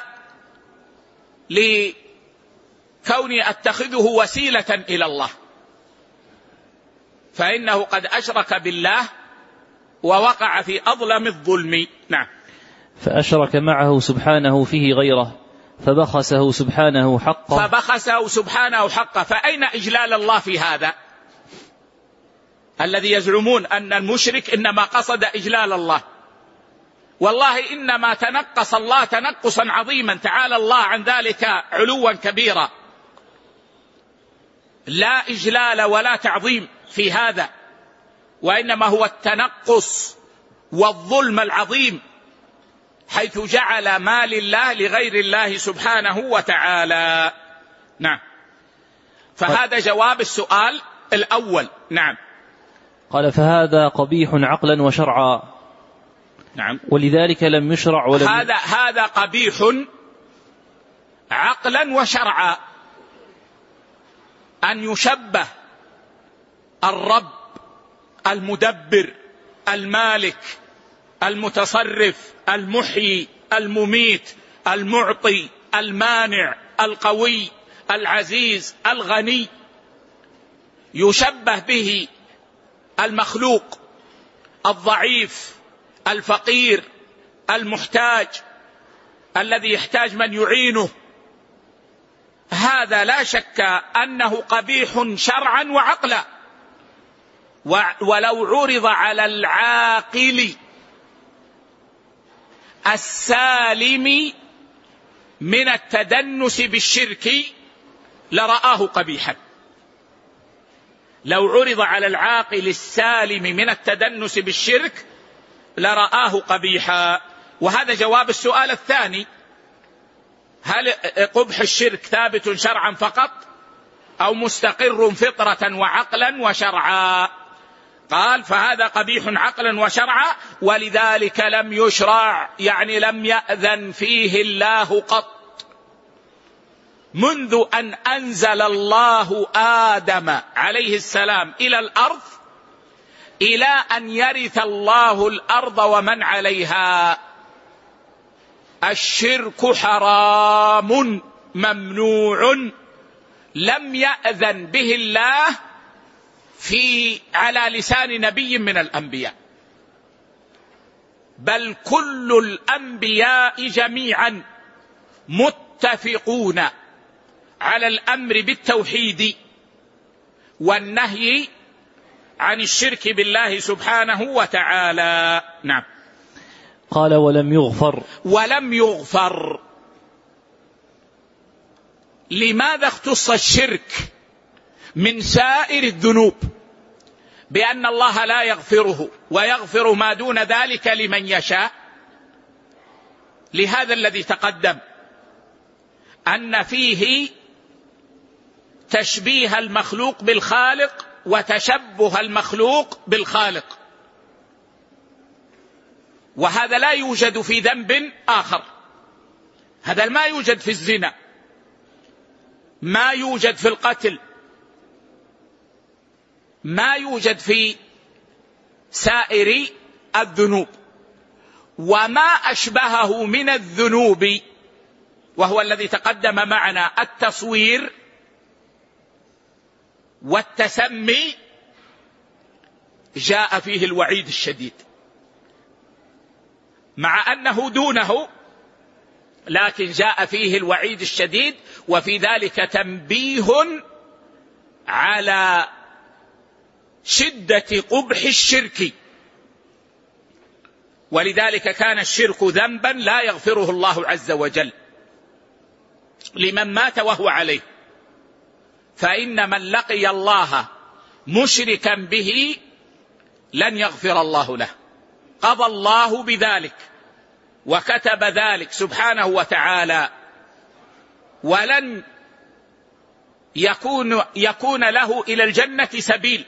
لكوني أتخذه وسيلة إلى الله، فإنه قد أشرك بالله ووقع في أظلم الظلم. نعم. فأشرك معه سبحانه فيه غيره فبخسه سبحانه حقه فبخسه سبحانه حقه. فأين إجلال الله في هذا؟ الذي يزعمون أن المشرك إنما قصد إجلال الله، والله إنما تنقص الله تنقصا عظيما، تعالى الله عن ذلك علوا كبيرا. لا إجلال ولا تعظيم في هذا، وإنما هو التنقص والظلم العظيم، حيث جعل ما لله لغير الله سبحانه وتعالى. نعم. فهذا جواب السؤال الأول. نعم. قال: فهذا قبيح عقلا وشرعا. نعم. ولذلك لم يشرع ولم هذا هذا قبيح عقلا وشرعا، أن يشبه الرب المدبر المالك المتصرف المحيي المميت المعطي المانع القوي العزيز الغني، يشبه به المخلوق الضعيف الفقير المحتاج الذي يحتاج من يعينه. هذا لا شك أنه قبيح شرعا وعقلا، ولو عرض على العاقل السالم من التدنس بالشرك لرآه قبيحا. لو عرض على العاقل السالم من التدنس بالشرك لرآه قبيحا. وهذا جواب السؤال الثاني: هل قبح الشرك ثابت شرعا فقط أو مستقر فطرة وعقلا وشرعا؟ قال: فهذا قبيح عقلا وشرعا، ولذلك لم يشرع، يعني لم يأذن فيه الله قط منذ أن أنزل الله آدم عليه السلام إلى الأرض. إلى أن يرث الله الأرض ومن عليها. الشرك حرام ممنوع لم يأذن به الله في على لسان نبي من الأنبياء، بل كل الأنبياء جميعا متفقون على الأمر بالتوحيد والنهي عن الشرك بالله سبحانه وتعالى. نعم. قال ولم يغفر. ولم يغفر. لماذا اختص الشرك من سائر الذنوب بأن الله لا يغفره ويغفر ما دون ذلك لمن يشاء؟ لهذا الذي تقدم أن فيه تشبيه المخلوق بالخالق وتشبه المخلوق بالخالق، وهذا لا يوجد في ذنب آخر. هذا ما يوجد في الزنا، ما يوجد في القتل، ما يوجد في سائر الذنوب. وما أشبهه من الذنوب وهو الذي تقدم معنا التصوير والتسمي جاء فيه الوعيد الشديد، مع أنه دونه لكن جاء فيه الوعيد الشديد، وفي ذلك تنبيه على شدة قبح الشرك. ولذلك كان الشرك ذنبا لا يغفره الله عز وجل لمن مات وهو عليه، فإن من لقي الله مشركا به لن يغفر الله له. قضى الله بذلك وكتب ذلك سبحانه وتعالى، ولن يكون, يكون له إلى الجنة سبيل،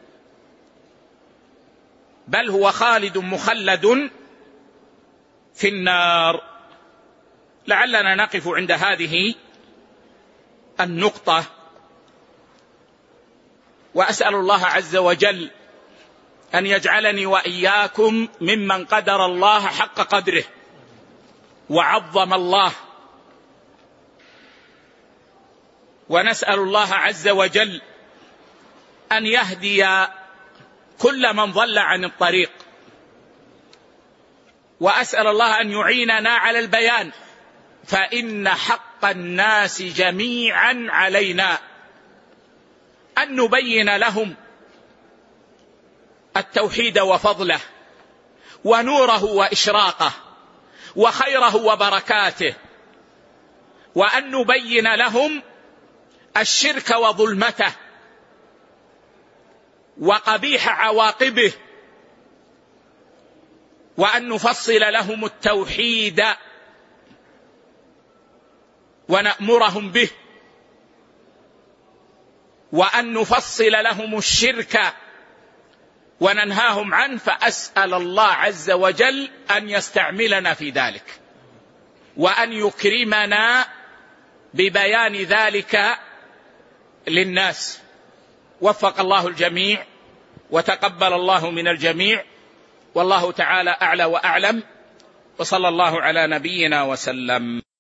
بل هو خالد مخلد في النار. لعلنا نقف عند هذه النقطة، وأسأل الله عز وجل أن يجعلني وإياكم ممن قدر الله حق قدره وعظم الله. ونسأل الله عز وجل أن يهدي كل من ضل عن الطريق، وأسأل الله أن يعيننا على البيان، فإن حق الناس جميعا علينا أن نبين لهم التوحيد وفضله ونوره وإشراقه وخيره وبركاته، وأن نبين لهم الشرك وظلمته وقبيح عواقبه، وأن نفصل لهم التوحيد ونأمرهم به، وأن نفصل لهم الشرك وننهاهم عنه. فأسأل الله عز وجل أن يستعملنا في ذلك، وأن يكرمنا ببيان ذلك للناس. وفق الله الجميع وتقبل الله من الجميع، والله تعالى أعلى وأعلم، وصلى الله على نبينا وسلم.